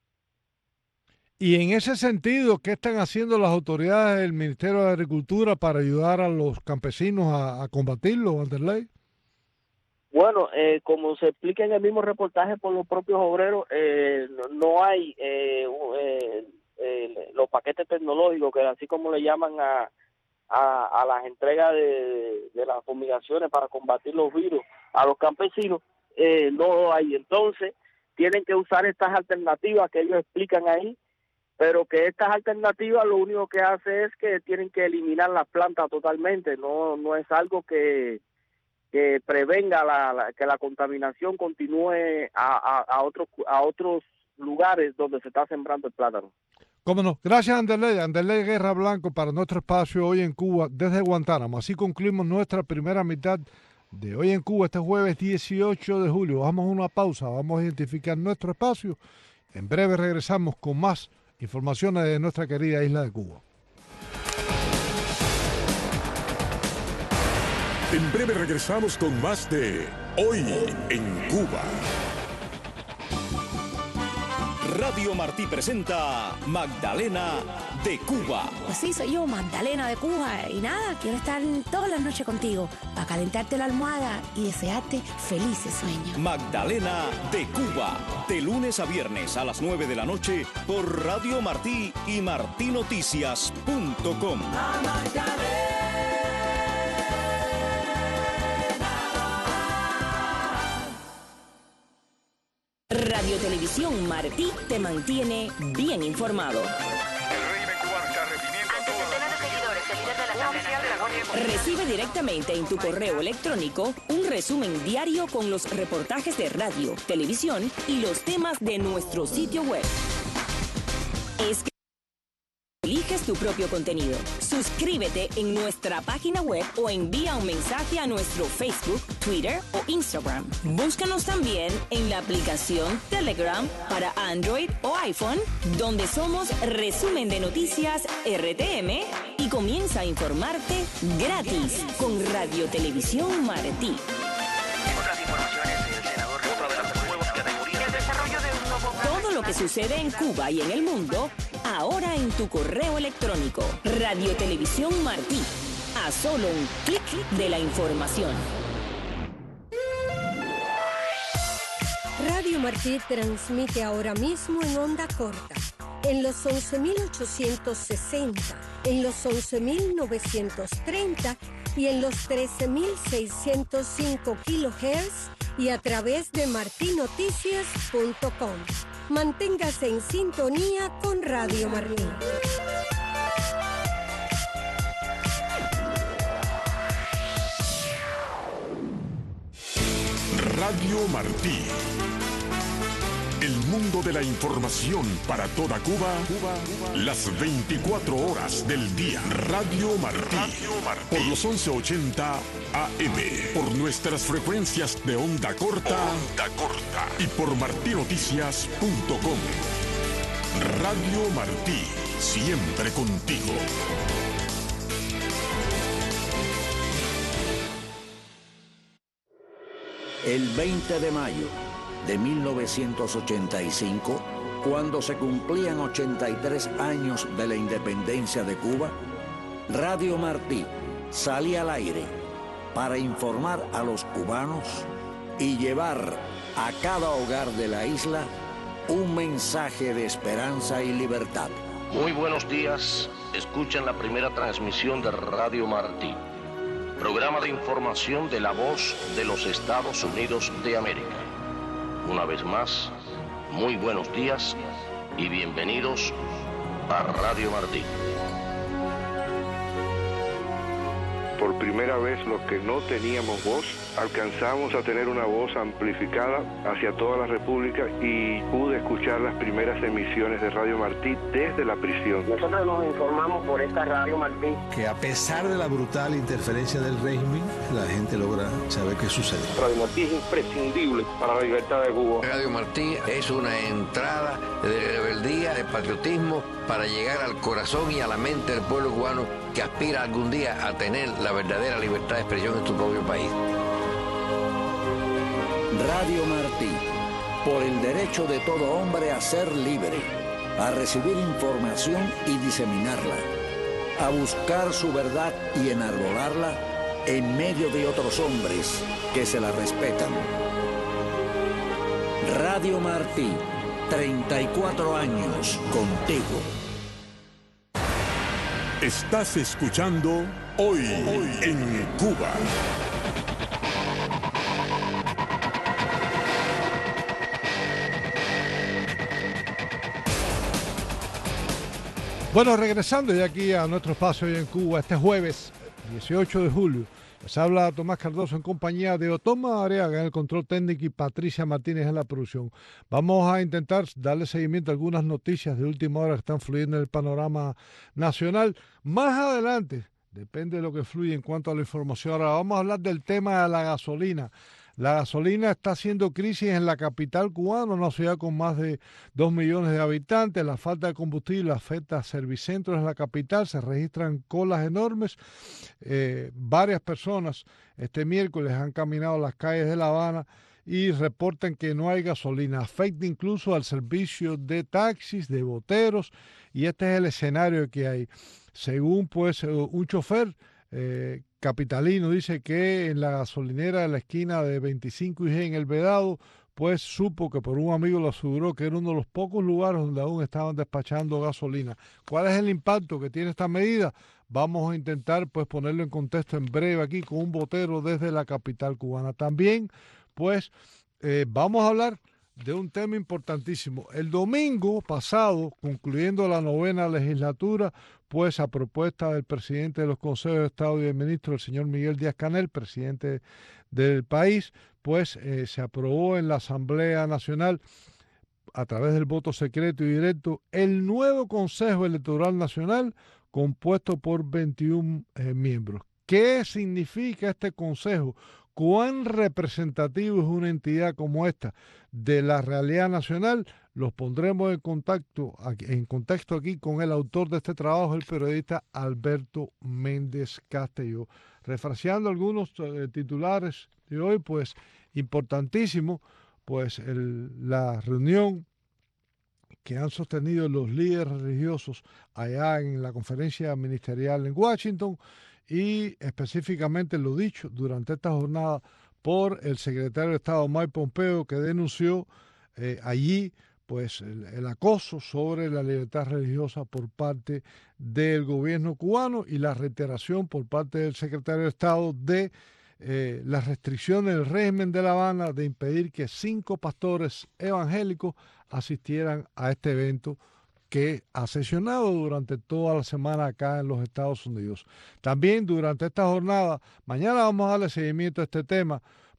Y en ese sentido, ¿qué están haciendo las autoridades del Ministerio de Agricultura para ayudar a los campesinos a combatirlo, Anderley? Bueno, como se explica en el mismo reportaje por los propios obreros, no hay los paquetes tecnológicos, que así como le llaman a las entregas de las fumigaciones para combatir los virus a los campesinos, no hay. Entonces tienen que usar estas alternativas que ellos explican ahí, pero que estas alternativas lo único que hace es que tienen que eliminar las plantas totalmente. No es algo que prevenga que la contaminación continúe a otros lugares donde se está sembrando el plátano. Cómo no. Gracias, Anderley Guerra Blanco, para nuestro espacio Hoy en Cuba desde Guantánamo. Así concluimos nuestra primera mitad de Hoy en Cuba este jueves 18 de julio. Vamos a una pausa, vamos a identificar nuestro espacio. En breve regresamos con más informaciones de nuestra querida isla de Cuba. En breve regresamos con más de Hoy en Cuba. Radio Martí presenta Magdalena de Cuba. Pues sí, soy yo, Magdalena de Cuba. Y nada, quiero estar todas las noches contigo para calentarte la almohada y desearte felices sueños. Magdalena de Cuba, de lunes a viernes a las 9 de la noche por Radio Martí y martinoticias.com. Radio Televisión Martí te mantiene bien informado. El régimen cubano está reprimiendo a todos los seguidores. El líder de la Asamblea Nacional recibe directamente en tu correo electrónico un resumen diario con los reportajes de radio, televisión y los temas de nuestro sitio web. Eliges tu propio contenido. Suscríbete en nuestra página web o envía un mensaje a nuestro Facebook, Twitter o Instagram. Búscanos también en la aplicación Telegram para Android o iPhone, donde somos Resumen de Noticias RTM, y comienza a informarte gratis con Radio Televisión Martí. Otras informaciones, el senador otra de las nuevas categorías. El desarrollo de un nuevo... Todo lo que sucede en Cuba y en el mundo, ahora en tu correo electrónico. Radio Televisión Martí. A solo un clic de la información. Radio Martí transmite ahora mismo en onda corta, en los 11.860, en los 11.930 y en los 13.605 kHz y a través de martinoticias.com. Manténgase en sintonía con Radio Martí. Radio Martí, El mundo de la información para toda Cuba, las 24 horas del día. Radio Martí. Por los 1180 AM. Por nuestras frecuencias de onda corta. Y por martinoticias.com. Radio Martí. Siempre contigo. El 20 de mayo de 1985, cuando se cumplían 83 años de la independencia de Cuba, Radio Martí salía al aire para informar a los cubanos y llevar a cada hogar de la isla un mensaje de esperanza y libertad. Muy buenos días, escuchan la primera transmisión de Radio Martí, programa de información de la voz de los Estados Unidos de América. Una vez más, muy buenos días y bienvenidos a Radio Martí. Por primera vez, los que no teníamos voz, alcanzamos a tener una voz amplificada hacia toda la República y pude escuchar las primeras emisiones de Radio Martí desde la prisión. Nosotros nos informamos por esta Radio Martí. Que a pesar de la brutal interferencia del régimen, la gente logra saber qué sucede. Radio Martí es imprescindible para la libertad de Cuba. Radio Martí es una entrada de rebeldía, de patriotismo, para llegar al corazón y a la mente del pueblo cubano que aspira algún día a tener la verdadera libertad de expresión en su propio país. Radio Martí, por el derecho de todo hombre a ser libre, a recibir información y diseminarla, a buscar su verdad y enarbolarla en medio de otros hombres que se la respetan. Radio Martí, 34 años contigo. Estás escuchando Hoy en Cuba. Bueno, regresando ya aquí a nuestro espacio Hoy en Cuba, este jueves 18 de julio, les habla Tomás Cardoso en compañía de Otoma Areaga en el control técnico y Patricia Martínez en la producción. Vamos a intentar darle seguimiento a algunas noticias de última hora que están fluyendo en el panorama nacional. Más adelante, depende de lo que fluye en cuanto a la información. Ahora vamos a hablar del tema de la gasolina. La gasolina está haciendo crisis en la capital cubana, una ciudad con más de 2 millones de habitantes. La falta de combustible afecta a servicentros en la capital, se registran colas enormes. Varias personas este miércoles han caminado las calles de La Habana y reportan que no hay gasolina. Afecta incluso al servicio de taxis, de boteros, y este es el escenario que hay. Según pues un chofer capitalino dice que en la gasolinera de la esquina de 25 y G en El Vedado, pues supo que por un amigo lo aseguró que era uno de los pocos lugares donde aún estaban despachando gasolina. ¿Cuál es el impacto que tiene esta medida? Vamos a intentar pues ponerlo en contexto en breve aquí con un botero desde la capital cubana. También pues vamos a hablar de un tema importantísimo. El domingo pasado, concluyendo la 9ª legislatura, pues a propuesta del presidente de los Consejos de Estado y de Ministros, el señor Miguel Díaz-Canel, presidente del país, pues se aprobó en la Asamblea Nacional, a través del voto secreto y directo, el nuevo Consejo Electoral Nacional, compuesto por 21 miembros. ¿Qué significa este consejo? ¿Cuán representativo es una entidad como esta de la realidad nacional? Los pondremos en contexto aquí con el autor de este trabajo, el periodista Alberto Méndez Castelló. Refraseando algunos titulares de hoy, pues importantísimo, pues la reunión que han sostenido los líderes religiosos allá en la conferencia ministerial en Washington, y específicamente lo dicho durante esta jornada por el secretario de Estado Mike Pompeo, que denunció allí pues el acoso sobre la libertad religiosa por parte del gobierno cubano y la reiteración por parte del secretario de Estado de las restricciones del régimen de La Habana de impedir que 5 pastores evangélicos asistieran a este evento que ha sesionado durante toda la semana acá en los Estados Unidos. También durante esta jornada, mañana vamos a darle seguimiento a este tema,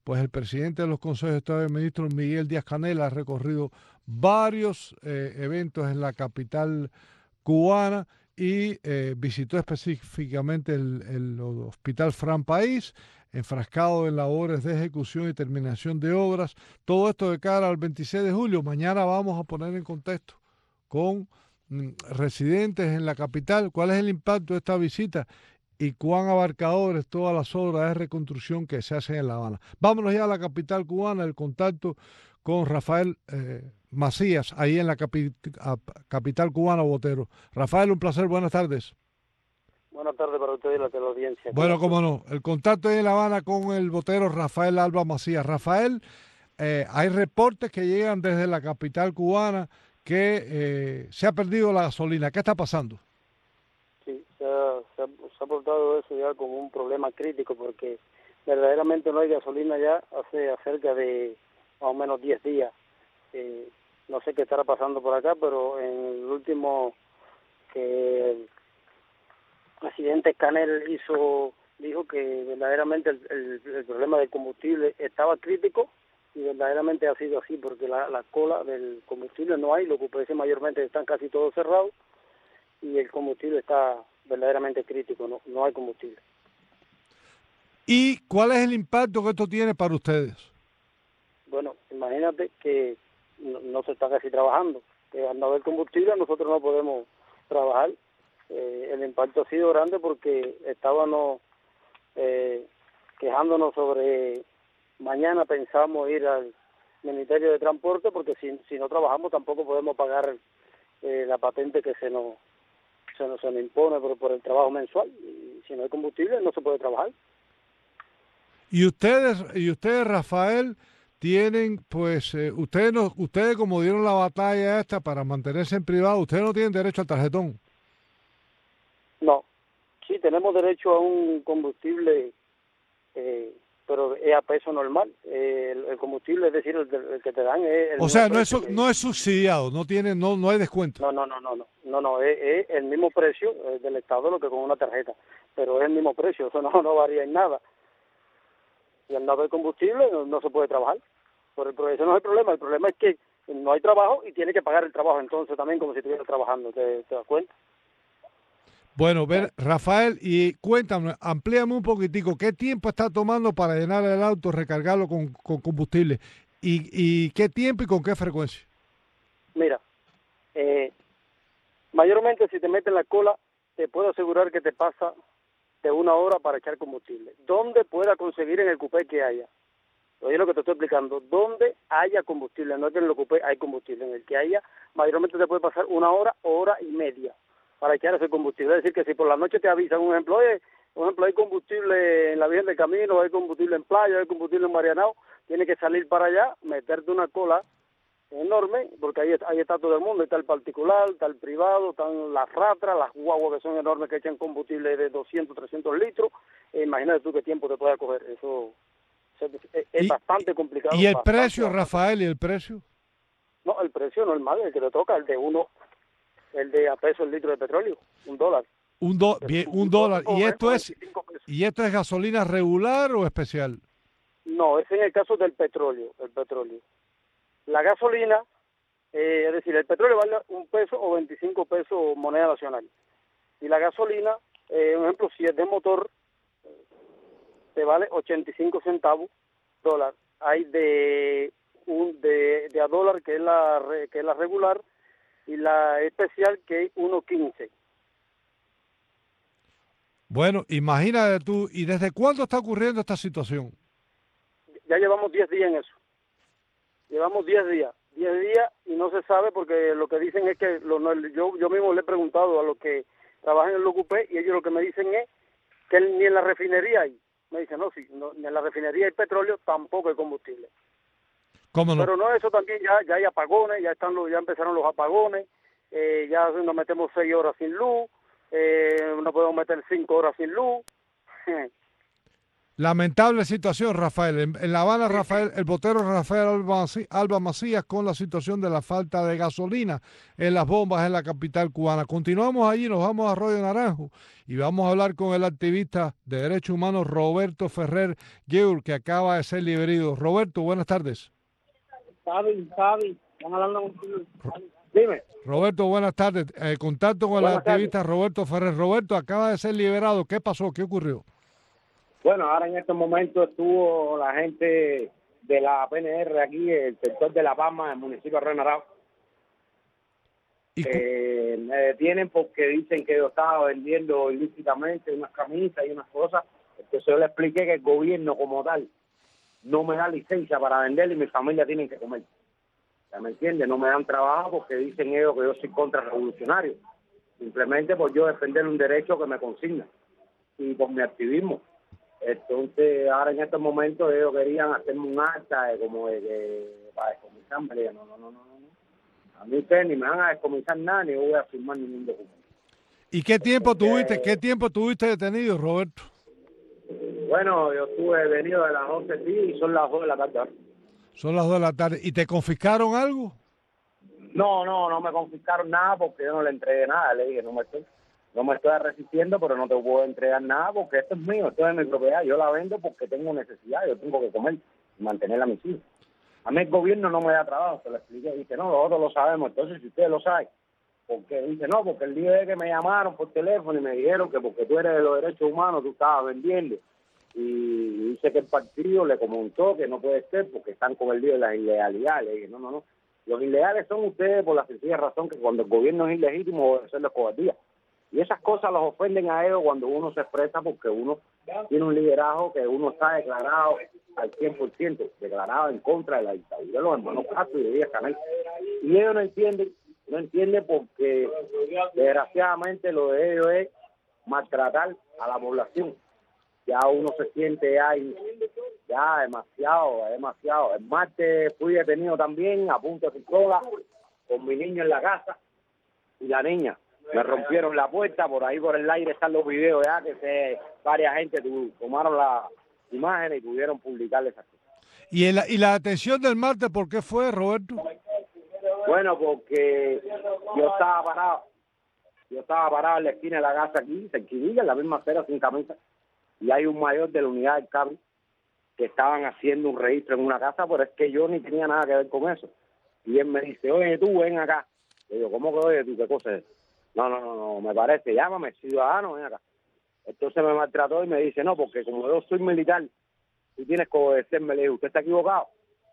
pues el presidente de los consejos de Estado de Ministros, Miguel Díaz-Canel, ha recorrido varios eventos en la capital cubana y visitó específicamente el Hospital Fran País, enfrascado en labores de ejecución y terminación de obras. Todo esto de cara al 26 de julio. Mañana vamos a poner en contexto con residentes en la capital cuál es el impacto de esta visita y cuán abarcadores todas las obras de reconstrucción que se hacen en La Habana. Vámonos ya a la capital cubana, el contacto con Rafael Macías, ahí en la capital cubana, Botero. Rafael, un placer, buenas tardes. Buenas tardes para ustedes y la teleaudiencia. Bueno, cómo no, el contacto en La Habana con el botero Rafael Alba Macías. Rafael, hay reportes que llegan desde la capital cubana que se ha perdido la gasolina. ¿Qué está pasando? Sí, se ha portado eso ya como un problema crítico porque verdaderamente no hay gasolina ya hace cerca de más o menos 10 días. No sé qué estará pasando por acá, pero en el último que el presidente Canel dijo que verdaderamente el problema del combustible estaba crítico y verdaderamente ha sido así porque la cola del combustible no hay, los UPS mayormente están casi todos cerrados y el combustible está verdaderamente crítico, no hay combustible. ¿Y cuál es el impacto que esto tiene para ustedes? Bueno, imagínate que no se está casi trabajando, que al no haber combustible nosotros no podemos trabajar. El impacto ha sido grande porque estábamos quejándonos sobre mañana pensamos ir al Ministerio de Transporte porque si no trabajamos tampoco podemos pagar la patente que se nos impone por el trabajo mensual y si no hay combustible no se puede trabajar. Y ustedes, Rafael, tienen, pues, ustedes como dieron la batalla esta para mantenerse en privado, ustedes no tienen derecho al tarjetón. No, sí tenemos derecho a un combustible, pero es a peso normal. El combustible, es decir, el que te dan es el o sea, no es subsidiado, no hay descuento. No, es el mismo precio del Estado lo que con una tarjeta, pero es el mismo precio, eso no varía en nada. Y al no haber combustible no se puede trabajar. Pero eso no es el problema es que no hay trabajo y tiene que pagar el trabajo entonces también como si estuviera trabajando, ¿te das cuenta? Bueno, Rafael, y cuéntame, amplíame un poquitico, ¿qué tiempo está tomando para llenar el auto, recargarlo con combustible? ¿Y qué tiempo y con qué frecuencia? Mira, mayormente si te metes en la cola, te puedo asegurar que te pasa de 1 hora para echar combustible. ¿Dónde pueda conseguir en el cupé que haya? Oye lo que te estoy explicando, donde haya combustible, no es que en el cupé hay combustible, en el que haya, mayormente te puede pasar 1 hora, hora y media para echar ese combustible. Es decir, que si por la noche te avisan, un ejemplo, hay combustible en la Virgen del Camino, hay combustible en Playa, hay combustible en Marianao, tienes que salir para allá, meterte una cola enorme, porque ahí está todo el mundo, está el particular, está el privado, están las ratras, las guaguas que son enormes que echan combustible de 200, 300 litros, imagínate tú qué tiempo te puede coger, eso es bastante complicado. ¿Y el precio, Rafael, y el precio? No, el precio normal, el que te toca, el de a peso el litro de petróleo, $1. $1. ¿Y esto es gasolina regular o especial? No, es en el caso del petróleo, La gasolina, es decir, el petróleo vale $1 o 25 pesos moneda nacional. Y la gasolina, un ejemplo, si es de motor, te vale 85 centavos dólar. Hay de a dólar que es la regular y la especial que es 1.15. Bueno, imagínate tú, ¿y desde cuándo está ocurriendo esta situación? Ya llevamos 10 días en eso. Llevamos 10 días y no se sabe porque lo que dicen es que yo mismo le he preguntado a los que trabajan en el ocupé y ellos lo que me dicen es que ni en la refinería hay. Me dicen, ni en la refinería hay petróleo, tampoco hay combustible. ¿Cómo no? Pero no, eso también ya hay apagones, ya empezaron los apagones, ya nos metemos 6 horas sin luz, no podemos meter 5 horas sin luz. Lamentable situación, Rafael. En La Habana, Rafael, el botero Rafael Alba Macías con la situación de la falta de gasolina en las bombas en la capital cubana. Continuamos allí, nos vamos a Arroyo Naranjo y vamos a hablar con el activista de derechos humanos Roberto Ferrer Gueur, que acaba de ser liberado. Roberto, buenas tardes. Sabi, están hablando contigo. Dime. Roberto, buenas tardes. Contacto con el activista Roberto Ferrer. Roberto, acaba de ser liberado. ¿Qué pasó? ¿Qué ocurrió? Bueno, ahora en estos momentos estuvo la gente de la PNR aquí, el sector de La Palma, el municipio de Arroyo Naranjo. Me detienen porque dicen que yo estaba vendiendo ilícitamente unas camisas y unas cosas. Entonces yo le expliqué que el gobierno como tal no me da licencia para vender y mi familia tiene que comer. ¿Ya me entiende? No me dan trabajo porque dicen ellos que yo soy contrarrevolucionario. Simplemente por yo defender un derecho que me consigna y por mi activismo. Entonces, ahora en estos momentos ellos querían hacerme un acta para descomisarme. No. A mí ustedes ni me van a descomisar nada, ni yo voy a firmar ningún documento. ¿Y qué tiempo tuviste detenido, Roberto? Bueno, yo estuve detenido de las 11 y son las 2 de la tarde. Son las 2 de la tarde. ¿Y te confiscaron algo? No me confiscaron nada porque yo no le entregué nada. Le dije, no me estoy resistiendo, pero no te puedo entregar nada porque esto es mío, esto es mi propiedad. Yo la vendo porque tengo necesidad, yo tengo que comer y mantener a mis hijos. A mí el gobierno no me da trabajo, se lo expliqué. Dice, no, nosotros lo sabemos. Entonces, si ustedes lo saben, ¿por qué? Dice, no, porque el día de que me llamaron por teléfono y me dijeron que porque tú eres de los derechos humanos, tú estabas vendiendo. Y dice que el partido le comentó que no puede ser porque están con el lío de las ilegalidades. Le dije, no. Los ilegales son ustedes por la sencilla razón que cuando el gobierno es ilegítimo debe ser la cobardía. Y esas cosas los ofenden a ellos cuando uno se expresa porque uno tiene un liderazgo que uno está declarado al 100%, declarado en contra de la dictadura de los hermanos Castro y de Díaz Canel. Y ellos no entienden porque desgraciadamente lo de ellos es maltratar a la población. Ya uno se siente ya demasiado. El martes fui detenido también a punto de pistola con mi niño en la casa y la niña. Me rompieron la puerta, por ahí por el aire están los videos ya, varias gente tomaron las imágenes y pudieron publicarles esas cosas. ¿Y la detención del martes por qué fue, Roberto? Bueno, porque yo estaba parado en la esquina de la casa aquí, cerquilla, en la misma acera, sin camisa, y hay un mayor de la unidad del cable que estaban haciendo un registro en una casa, pero es que yo ni tenía nada que ver con eso. Y él me dice, oye, tú, ven acá. Le digo, ¿cómo que oye tú? ¿Qué cosa es? No, me parece, llámame, ciudadano, ven acá. Entonces me maltrató y me dice, no, porque como yo soy militar, tú tienes que obedecerme. Le digo, usted está equivocado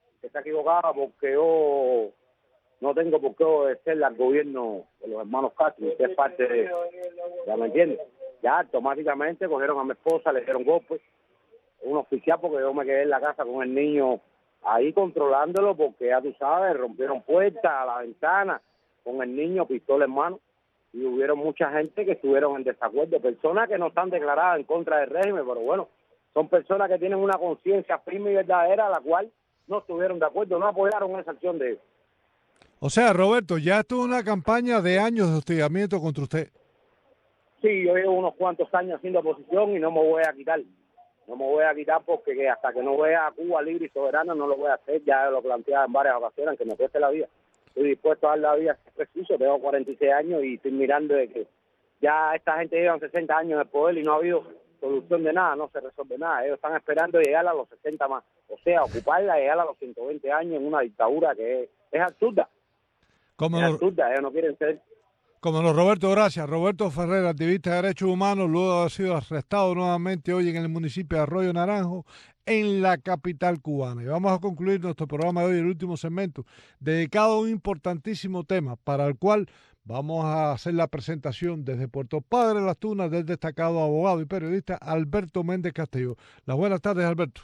porque yo no tengo por qué obedecerle al gobierno de los hermanos Castro, usted es parte de, ¿ya me entiende? Ya automáticamente cogieron a mi esposa, le dieron golpes, un oficial porque yo me quedé en la casa con el niño ahí controlándolo porque ya tú sabes, rompieron puertas a la ventana con el niño, pistola en mano. Y hubieron mucha gente que estuvieron en desacuerdo, personas que no están declaradas en contra del régimen, pero bueno, son personas que tienen una conciencia firme y verdadera a la cual no estuvieron de acuerdo, no apoyaron esa acción de ellos. O sea, Roberto, ya estuvo una campaña de años de hostigamiento contra usted. Sí, yo llevo unos cuantos años haciendo oposición y no me voy a quitar. No me voy a quitar porque hasta que no vea a Cuba libre y soberana no lo voy a hacer, ya lo planteaba en varias ocasiones, aunque me cueste la vida. Estoy dispuesto a dar la vida si es preciso, tengo 46 años y estoy mirando de que ya esta gente lleva 60 años en el poder y no ha habido solución de nada, no se resuelve nada. Ellos están esperando llegar a los 60 más, o sea, ocuparla y llegar a los 120 años en una dictadura que es absurda. Absurda, ellos no quieren ser. Como no, Roberto, gracias. Roberto Ferrer, activista de derechos humanos, luego de haber sido arrestado nuevamente hoy en el municipio de Arroyo Naranjo, en la capital cubana. Y vamos a concluir nuestro programa de hoy, el último segmento, dedicado a un importantísimo tema, para el cual vamos a hacer la presentación desde Puerto Padre Las Tunas del destacado abogado y periodista Alberto Méndez Castillo. Las buenas tardes, Alberto.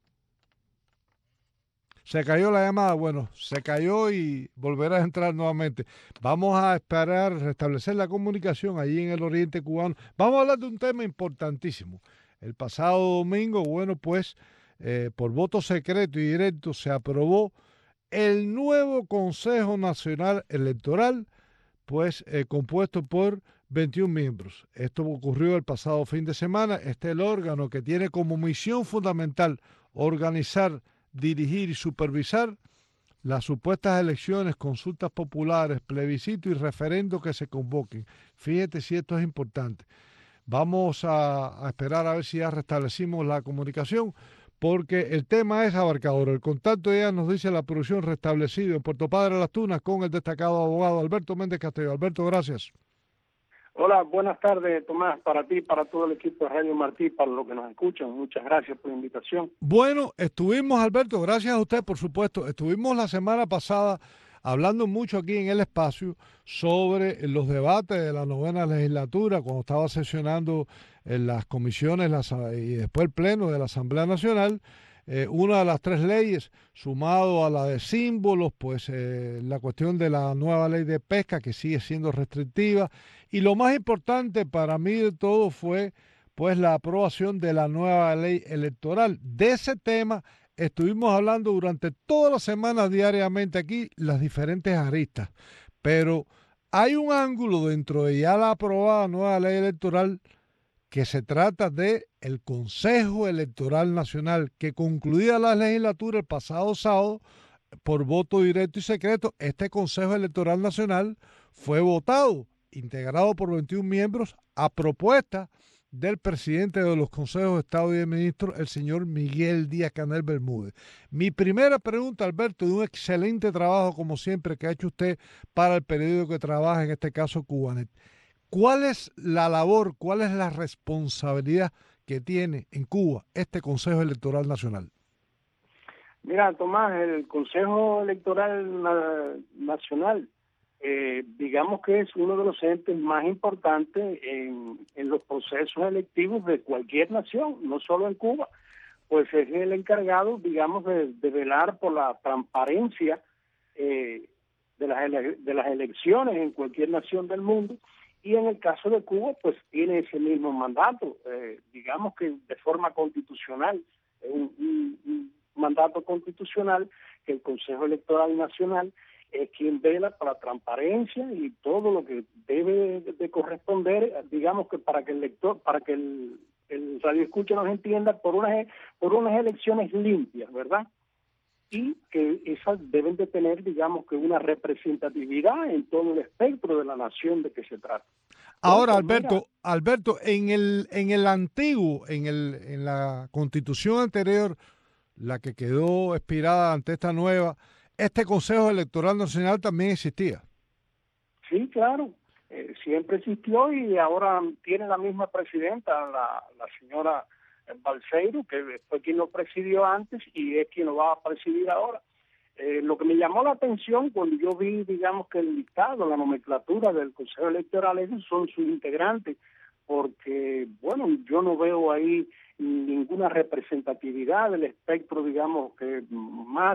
Se cayó la llamada, bueno, se cayó y volverá a entrar nuevamente. Vamos a esperar restablecer la comunicación allí en el oriente cubano. Vamos a hablar de un tema importantísimo. El pasado domingo, bueno, pues por voto secreto y directo se aprobó el nuevo Consejo Nacional Electoral, pues compuesto por 21 miembros. Esto ocurrió el pasado fin de semana. Este es el órgano que tiene como misión fundamental organizar, dirigir y supervisar las supuestas elecciones, consultas populares, plebiscito y referendo que se convoquen. Fíjate si esto es importante. Vamos a esperar a ver si ya restablecimos la comunicación, porque el tema es abarcador. El contacto ya nos dice la producción restablecido en Puerto Padre Las Tunas con el destacado abogado Alberto Méndez Castillo. Alberto, gracias. Hola, buenas tardes, Tomás, para ti, para todo el equipo de Radio Martí, para los que nos escuchan. Muchas gracias por la invitación. Bueno, estuvimos, Alberto, gracias a usted, por supuesto, estuvimos la semana pasada hablando mucho aquí en el espacio sobre los debates de la 9ª legislatura, cuando estaba sesionando en las comisiones y después el pleno de la Asamblea Nacional. Una de las 3 leyes, sumado a la de símbolos, pues la cuestión de la nueva ley de pesca, que sigue siendo restrictiva, y lo más importante para mí de todo fue pues la aprobación de la nueva ley electoral. De ese tema estuvimos hablando durante toda la semana diariamente aquí, las diferentes aristas, pero hay un ángulo dentro de ya la aprobada nueva ley electoral que se trata de el Consejo Electoral Nacional, que concluida la legislatura el pasado sábado por voto directo y secreto. Este Consejo Electoral Nacional fue votado, integrado por 21 miembros, a propuesta del presidente de los Consejos de Estado y de Ministros, el señor Miguel Díaz-Canel Bermúdez. Mi primera pregunta, Alberto, de un excelente trabajo, como siempre, que ha hecho usted para el periódico que trabaja, en este caso Cubanet. ¿Cuál es la labor, cuál es la responsabilidad que tiene en Cuba este Consejo Electoral Nacional? Mira, Tomás, el Consejo Electoral Nacional, digamos que es uno de los entes más importantes en los procesos electivos de cualquier nación, no solo en Cuba, pues es el encargado, digamos, de velar por la transparencia de las elecciones en cualquier nación del mundo. Y en el caso de Cuba, pues tiene ese mismo mandato, digamos que de forma constitucional, un mandato constitucional, que el Consejo Electoral Nacional es quien vela por la transparencia y todo lo que debe de corresponder, digamos que para que el lector, para que el radioescucha nos entienda, por unas elecciones limpias, ¿verdad? Y que esas deben de tener, digamos, que una representatividad en todo el espectro de la nación de que se trata. Ahora, Alberto, en la Constitución anterior, la que quedó expirada ante esta nueva, este Consejo Electoral Nacional también existía. Sí, claro, siempre existió y ahora tiene la misma presidenta, la señora Balseiro, que fue quien lo presidió antes y es quien lo va a presidir ahora. Lo que me llamó la atención cuando yo vi, digamos, que el listado, la nomenclatura del Consejo Electoral, esos son sus integrantes, porque, bueno, yo no veo ahí ninguna representatividad del espectro, digamos, que más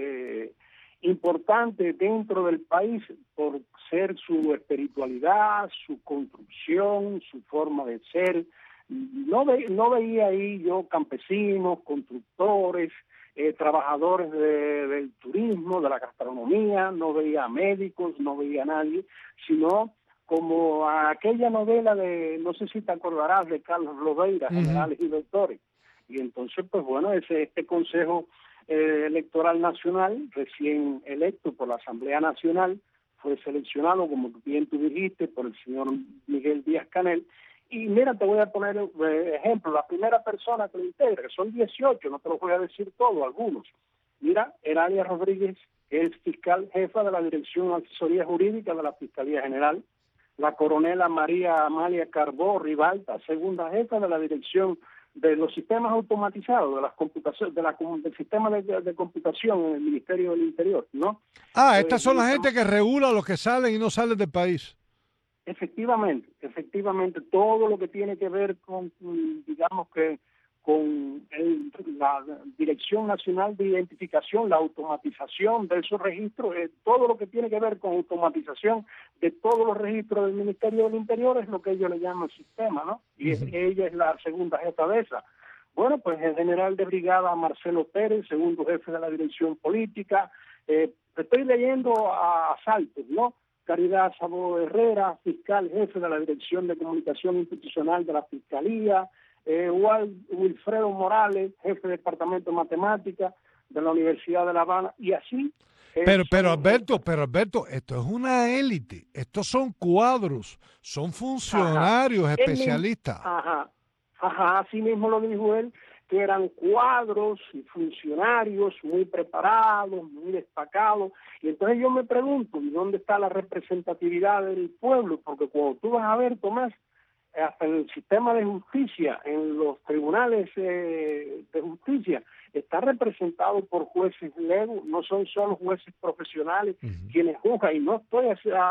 importante dentro del país por ser su espiritualidad, su construcción, su forma de ser. No veía ahí yo campesinos, constructores, trabajadores del turismo, de la gastronomía, no veía médicos, no veía a nadie, sino como aquella novela de, no sé si te acordarás, de Carlos Lobeira, Generales y Doctores. Y entonces, pues bueno, este Consejo Electoral Nacional, recién electo por la Asamblea Nacional, fue seleccionado, como bien tú dijiste, por el señor Miguel Díaz-Canel. Y mira, te voy a poner ejemplo, la primera persona que lo integra, que son 18, no te lo voy a decir todo, algunos. Mira, Eralia Rodríguez, que es fiscal jefa de la Dirección de Asesoría Jurídica de la Fiscalía General, la coronela María Amalia Carbó Ribalta, segunda jefa de la Dirección de los Sistemas Automatizados, de las computaciones, del sistema de computación en el Ministerio del Interior, ¿no? Estas son la gente que regula los que salen y no salen del país. Efectivamente, todo lo que tiene que ver con, digamos que, con la Dirección Nacional de Identificación, la automatización de esos registros, todo lo que tiene que ver con automatización de todos los registros del Ministerio del Interior es lo que ellos le llaman sistema, ¿no? Y ella es la segunda jefa de esa. Bueno, pues el general de brigada Marcelo Pérez, segundo jefe de la Dirección Política. Estoy leyendo a saltos, ¿no? Caridad Sabo Herrera, fiscal jefe de la Dirección de Comunicación Institucional de la Fiscalía, Wilfredo Morales, jefe de Departamento de Matemáticas de la Universidad de La Habana, y así. Pero Alberto, esto es una élite, estos son cuadros, son funcionarios especialistas. Así mismo lo dijo él, que eran cuadros y funcionarios muy preparados, muy destacados. Y entonces yo me pregunto, ¿y dónde está la representatividad del pueblo? Porque cuando tú vas a ver, Tomás, hasta en el sistema de justicia, en los tribunales de justicia, está representado por jueces legos, no son solo jueces profesionales quienes juzgan, y no estoy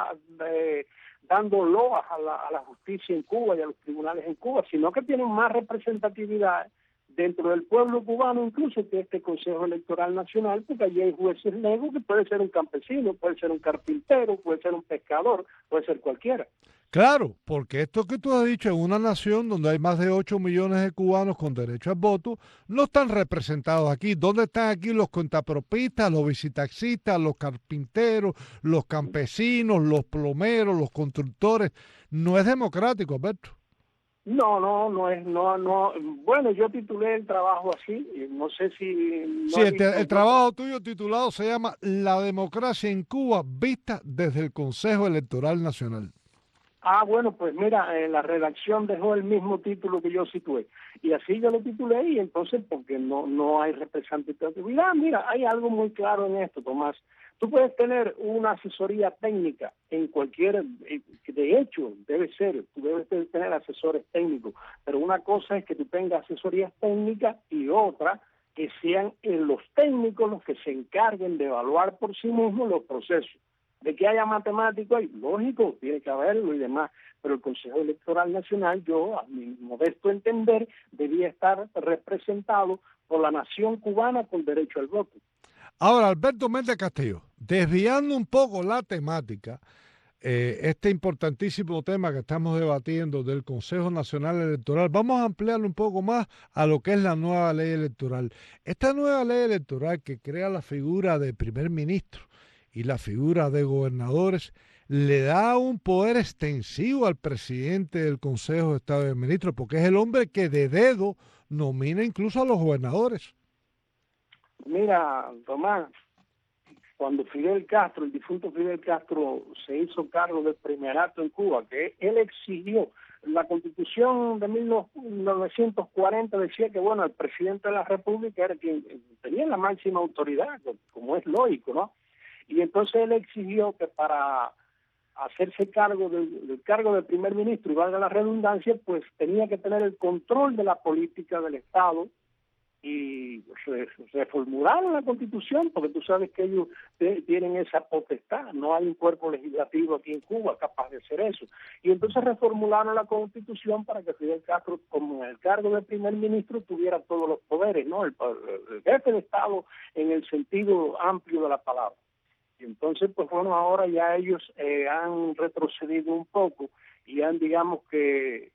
dando loas a la justicia en Cuba y a los tribunales en Cuba, sino que tienen más representatividad dentro del pueblo cubano, incluso que este Consejo Electoral Nacional, porque allí hay jueces legos que puede ser un campesino, puede ser un carpintero, puede ser un pescador, puede ser cualquiera. Claro, porque esto que tú has dicho, en una nación donde hay más de 8 millones de cubanos con derecho al voto, no están representados aquí. ¿Dónde están aquí los cuentapropistas, los visitaxistas, los carpinteros, los campesinos, los plomeros, los constructores? No es democrático, Alberto. No es. Bueno, yo titulé el trabajo así, no sé si... Sí, el trabajo tuyo titulado se llama La democracia en Cuba vista desde el Consejo Electoral Nacional. Bueno, pues mira, la redacción dejó el mismo título que yo situé. Y así yo lo titulé, y entonces, porque no hay representatividad. Mira, hay algo muy claro en esto, Tomás. Tú puedes tener una asesoría técnica en cualquier, de hecho, tú debes tener asesores técnicos, pero una cosa es que tú tengas asesorías técnicas y otra que sean los técnicos los que se encarguen de evaluar por sí mismos los procesos. De que haya matemáticos, lógico, tiene que haberlo y demás, pero el Consejo Electoral Nacional, yo, a mi modesto entender, debía estar representado por la nación cubana con derecho al voto. Ahora, Alberto Méndez Castillo, desviando un poco la temática, este importantísimo tema que estamos debatiendo del Consejo Nacional Electoral, vamos a ampliarlo un poco más a lo que es la nueva ley electoral. Esta nueva ley electoral que crea la figura de primer ministro y la figura de gobernadores le da un poder extensivo al presidente del Consejo de Estado de Ministros, porque es el hombre que de dedo nomina incluso a los gobernadores. Mira, Tomás, cuando el difunto Fidel Castro se hizo cargo del primerato en Cuba, que él exigió, la Constitución de 1940 decía que, bueno, el presidente de la República era quien tenía la máxima autoridad, como es lógico, ¿no? Y entonces él exigió que para hacerse cargo del cargo de primer ministro, y valga la redundancia, pues tenía que tener el control de la política del Estado, y reformularon la Constitución, porque tú sabes que ellos tienen esa potestad, no hay un cuerpo legislativo aquí en Cuba capaz de hacer eso, y entonces reformularon la Constitución para que Fidel Castro, como en el cargo de primer ministro, tuviera todos los poderes, ¿no? El jefe de Estado en el sentido amplio de la palabra. Y entonces, pues bueno, ahora ya ellos han retrocedido un poco y han, digamos que,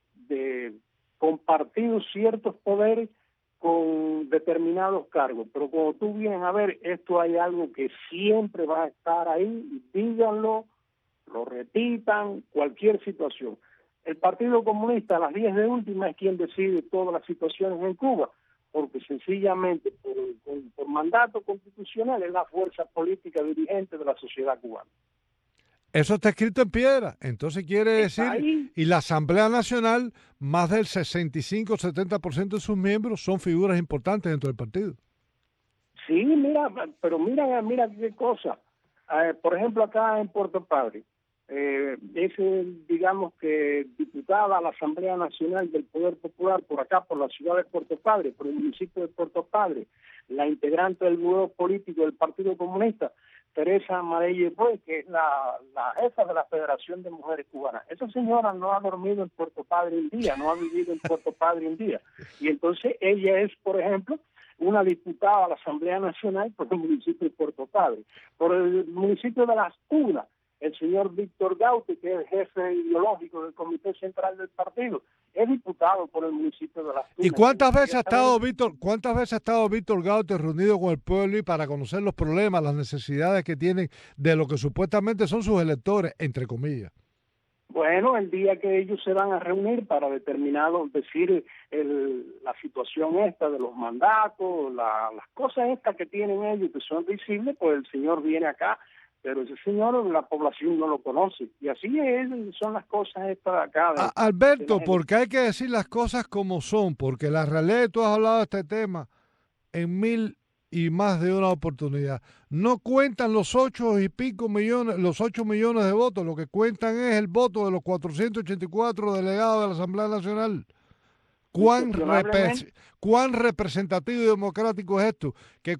compartido ciertos poderes con determinados cargos. Pero como tú vienes a ver, esto hay algo que siempre va a estar ahí, díganlo, lo repitan, cualquier situación. El Partido Comunista, a las 10 de última, es quien decide todas las situaciones en Cuba, porque sencillamente por mandato constitucional es la fuerza política dirigente de la sociedad cubana. Eso está escrito en piedra, entonces quiere decir, y la Asamblea Nacional, más del 65-70% de sus miembros son figuras importantes dentro del partido. Sí, pero mira qué cosa. Por ejemplo, acá en Puerto Padre, es, digamos que diputada a la Asamblea Nacional del Poder Popular por acá, por la ciudad de Puerto Padre, por el municipio de Puerto Padre, la integrante del grupo político del Partido Comunista, Teresa Marelle Boy, que es la jefa de la Federación de Mujeres Cubanas. Esa señora no ha dormido en Puerto Padre un día, no ha vivido en Puerto Padre un día. Y entonces ella es, por ejemplo, una diputada a la Asamblea Nacional por el municipio de Puerto Padre. Por el municipio de Las Tunas, el señor Víctor Gaute, que es el jefe ideológico del Comité Central del partido, es diputado por el municipio de Las Tunas. ¿Y cuántas veces ha estado Víctor Gaute reunido con el pueblo y para conocer los problemas, las necesidades que tienen de lo que supuestamente son sus electores, entre comillas? Bueno, el día que ellos se van a reunir para decir la situación esta de los mandatos, las cosas estas que tienen ellos que son visibles, pues el señor viene acá, pero ese señor la población no lo conoce. Y así son las cosas estas de acá. Alberto, porque hay que decir las cosas como son, porque la realidad, tú has hablado de este tema en 1000 y más de una oportunidad. No cuentan los 8 millones de votos, lo que cuentan es el voto de los 484 delegados de la Asamblea Nacional. ¿Cuán representativo y democrático es esto? Que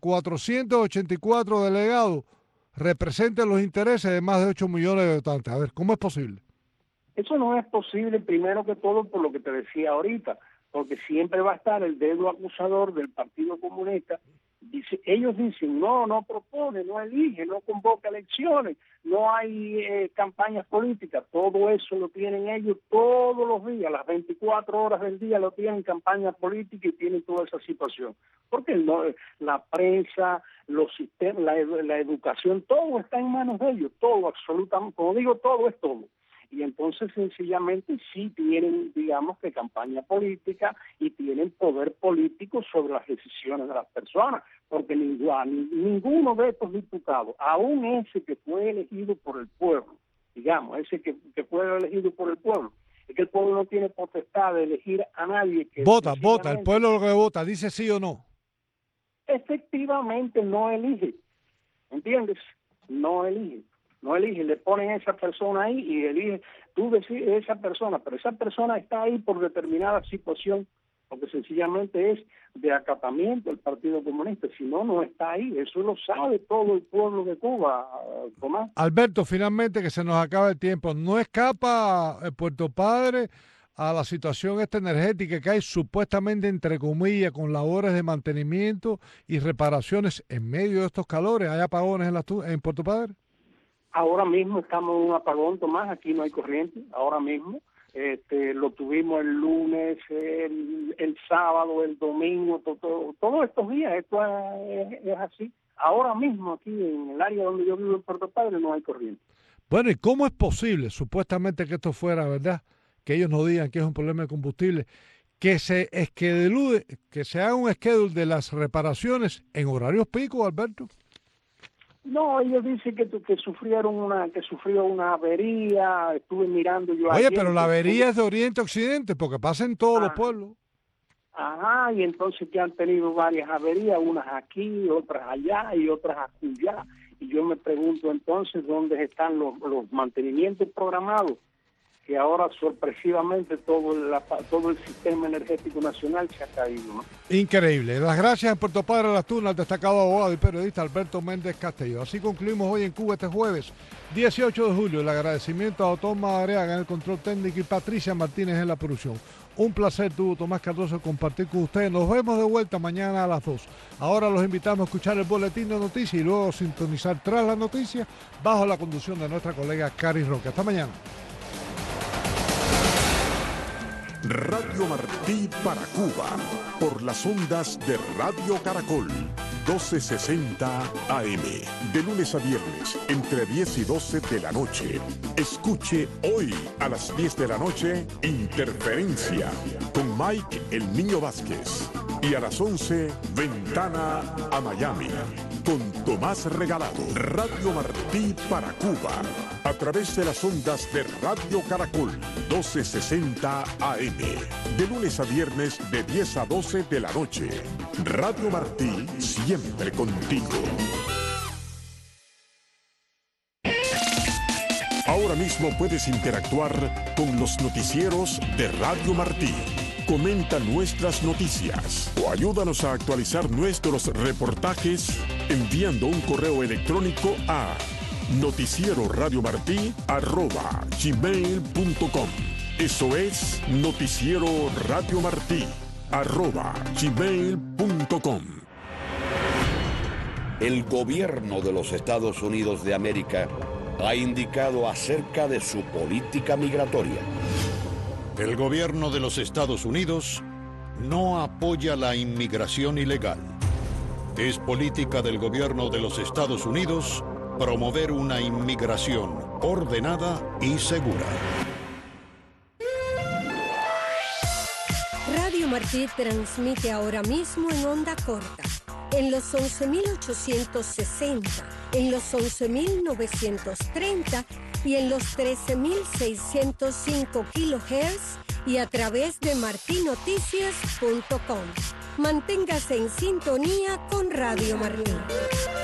484 delegados representen los intereses de más de 8 millones de votantes. A ver, ¿cómo es posible? Eso no es posible, primero que todo, por lo que te decía ahorita, porque siempre va a estar el dedo acusador del Partido Comunista. Ellos dicen, no propone, no elige, no convoca elecciones, no hay campañas políticas. Todo eso lo tienen ellos todos los días, las 24 horas del día lo tienen campaña política y tienen toda esa situación. Porque la prensa, los sistemas, la educación, todo está en manos de ellos, todo, absolutamente, como digo, todo es todo. Y entonces sencillamente sí tienen, digamos, que campaña política y tienen poder político sobre las decisiones de las personas, porque ninguno de estos diputados, aún ese que fue elegido por el pueblo, digamos, ese que fue elegido por el pueblo, es que el pueblo no tiene potestad de elegir a nadie. Vota, el pueblo lo que vota, dice sí o no. Efectivamente no elige, ¿entiendes? No elige, le ponen a esa persona ahí y elige, tú decides esa persona, pero esa persona está ahí por determinada situación, porque sencillamente es de acatamiento del Partido Comunista, si no, no está ahí, eso lo sabe todo el pueblo de Cuba, Tomás. Alberto, finalmente que se nos acaba el tiempo, ¿no escapa Puerto Padre a la situación esta energética que hay supuestamente, entre comillas, con labores de mantenimiento y reparaciones en medio de estos calores? ¿Hay apagones en Puerto Padre? Ahora mismo estamos en un apagón, Tomás, aquí no hay corriente, ahora mismo. Lo tuvimos el lunes, el sábado, el domingo, todos estos días, esto es así. Ahora mismo aquí en el área donde yo vivo en Puerto Padre no hay corriente. Bueno, ¿y cómo es posible, supuestamente que esto fuera verdad, que ellos no digan que es un problema de combustible, que se haga un schedule de las reparaciones en horarios pico, Alberto? No, ellos dicen que sufrió una avería, estuve mirando yo. Oye, pero la avería es de oriente a occidente, porque pasa en todos los pueblos. Ajá, y entonces que han tenido varias averías, unas aquí, otras allá y otras acullá. Y yo me pregunto entonces dónde están los mantenimientos programados, que ahora sorpresivamente todo el sistema energético nacional se ha caído, ¿no? Increíble. Las gracias en Puerto Padre de Las Tunas al destacado abogado y periodista Alberto Méndez Castelló. Así concluimos hoy en Cuba este jueves 18 de julio. El agradecimiento a Otón Madariaga en el control técnico y Patricia Martínez en la producción. Un placer tuvo Tomás Cardoso compartir con ustedes. Nos vemos de vuelta mañana a las 2. Ahora los invitamos a escuchar el boletín de noticias y luego sintonizar tras las noticias bajo la conducción de nuestra colega Cari Roque. Hasta mañana. Radio Martí para Cuba, por las ondas de Radio Caracol, 1260 AM, de lunes a viernes, entre 10 y 12 de la noche. Escuche hoy a las 10 de la noche, Interferencia, con Mike El Niño Vázquez. Y a las 11, Ventana a Miami, con Tomás Regalado. Radio Martí para Cuba, a través de las ondas de Radio Caracol, 1260 AM, de lunes a viernes, de 10 a 12 de la noche. Radio Martí, siempre contigo. Ahora mismo puedes interactuar con los noticieros de Radio Martí. Comenta nuestras noticias o ayúdanos a actualizar nuestros reportajes enviando un correo electrónico a noticieroradiomartí@gmail.com. Eso es noticieroradiomartí@gmail.com. El gobierno de los Estados Unidos de América ha indicado acerca de su política migratoria. El gobierno de los Estados Unidos no apoya la inmigración ilegal. Es política del gobierno de los Estados Unidos promover una inmigración ordenada y segura. Radio Martí transmite ahora mismo en onda corta, en los 11.860, en los 11.930 y en los 13.605 kHz y a través de martinoticias.com. Manténgase en sintonía con Radio Martí.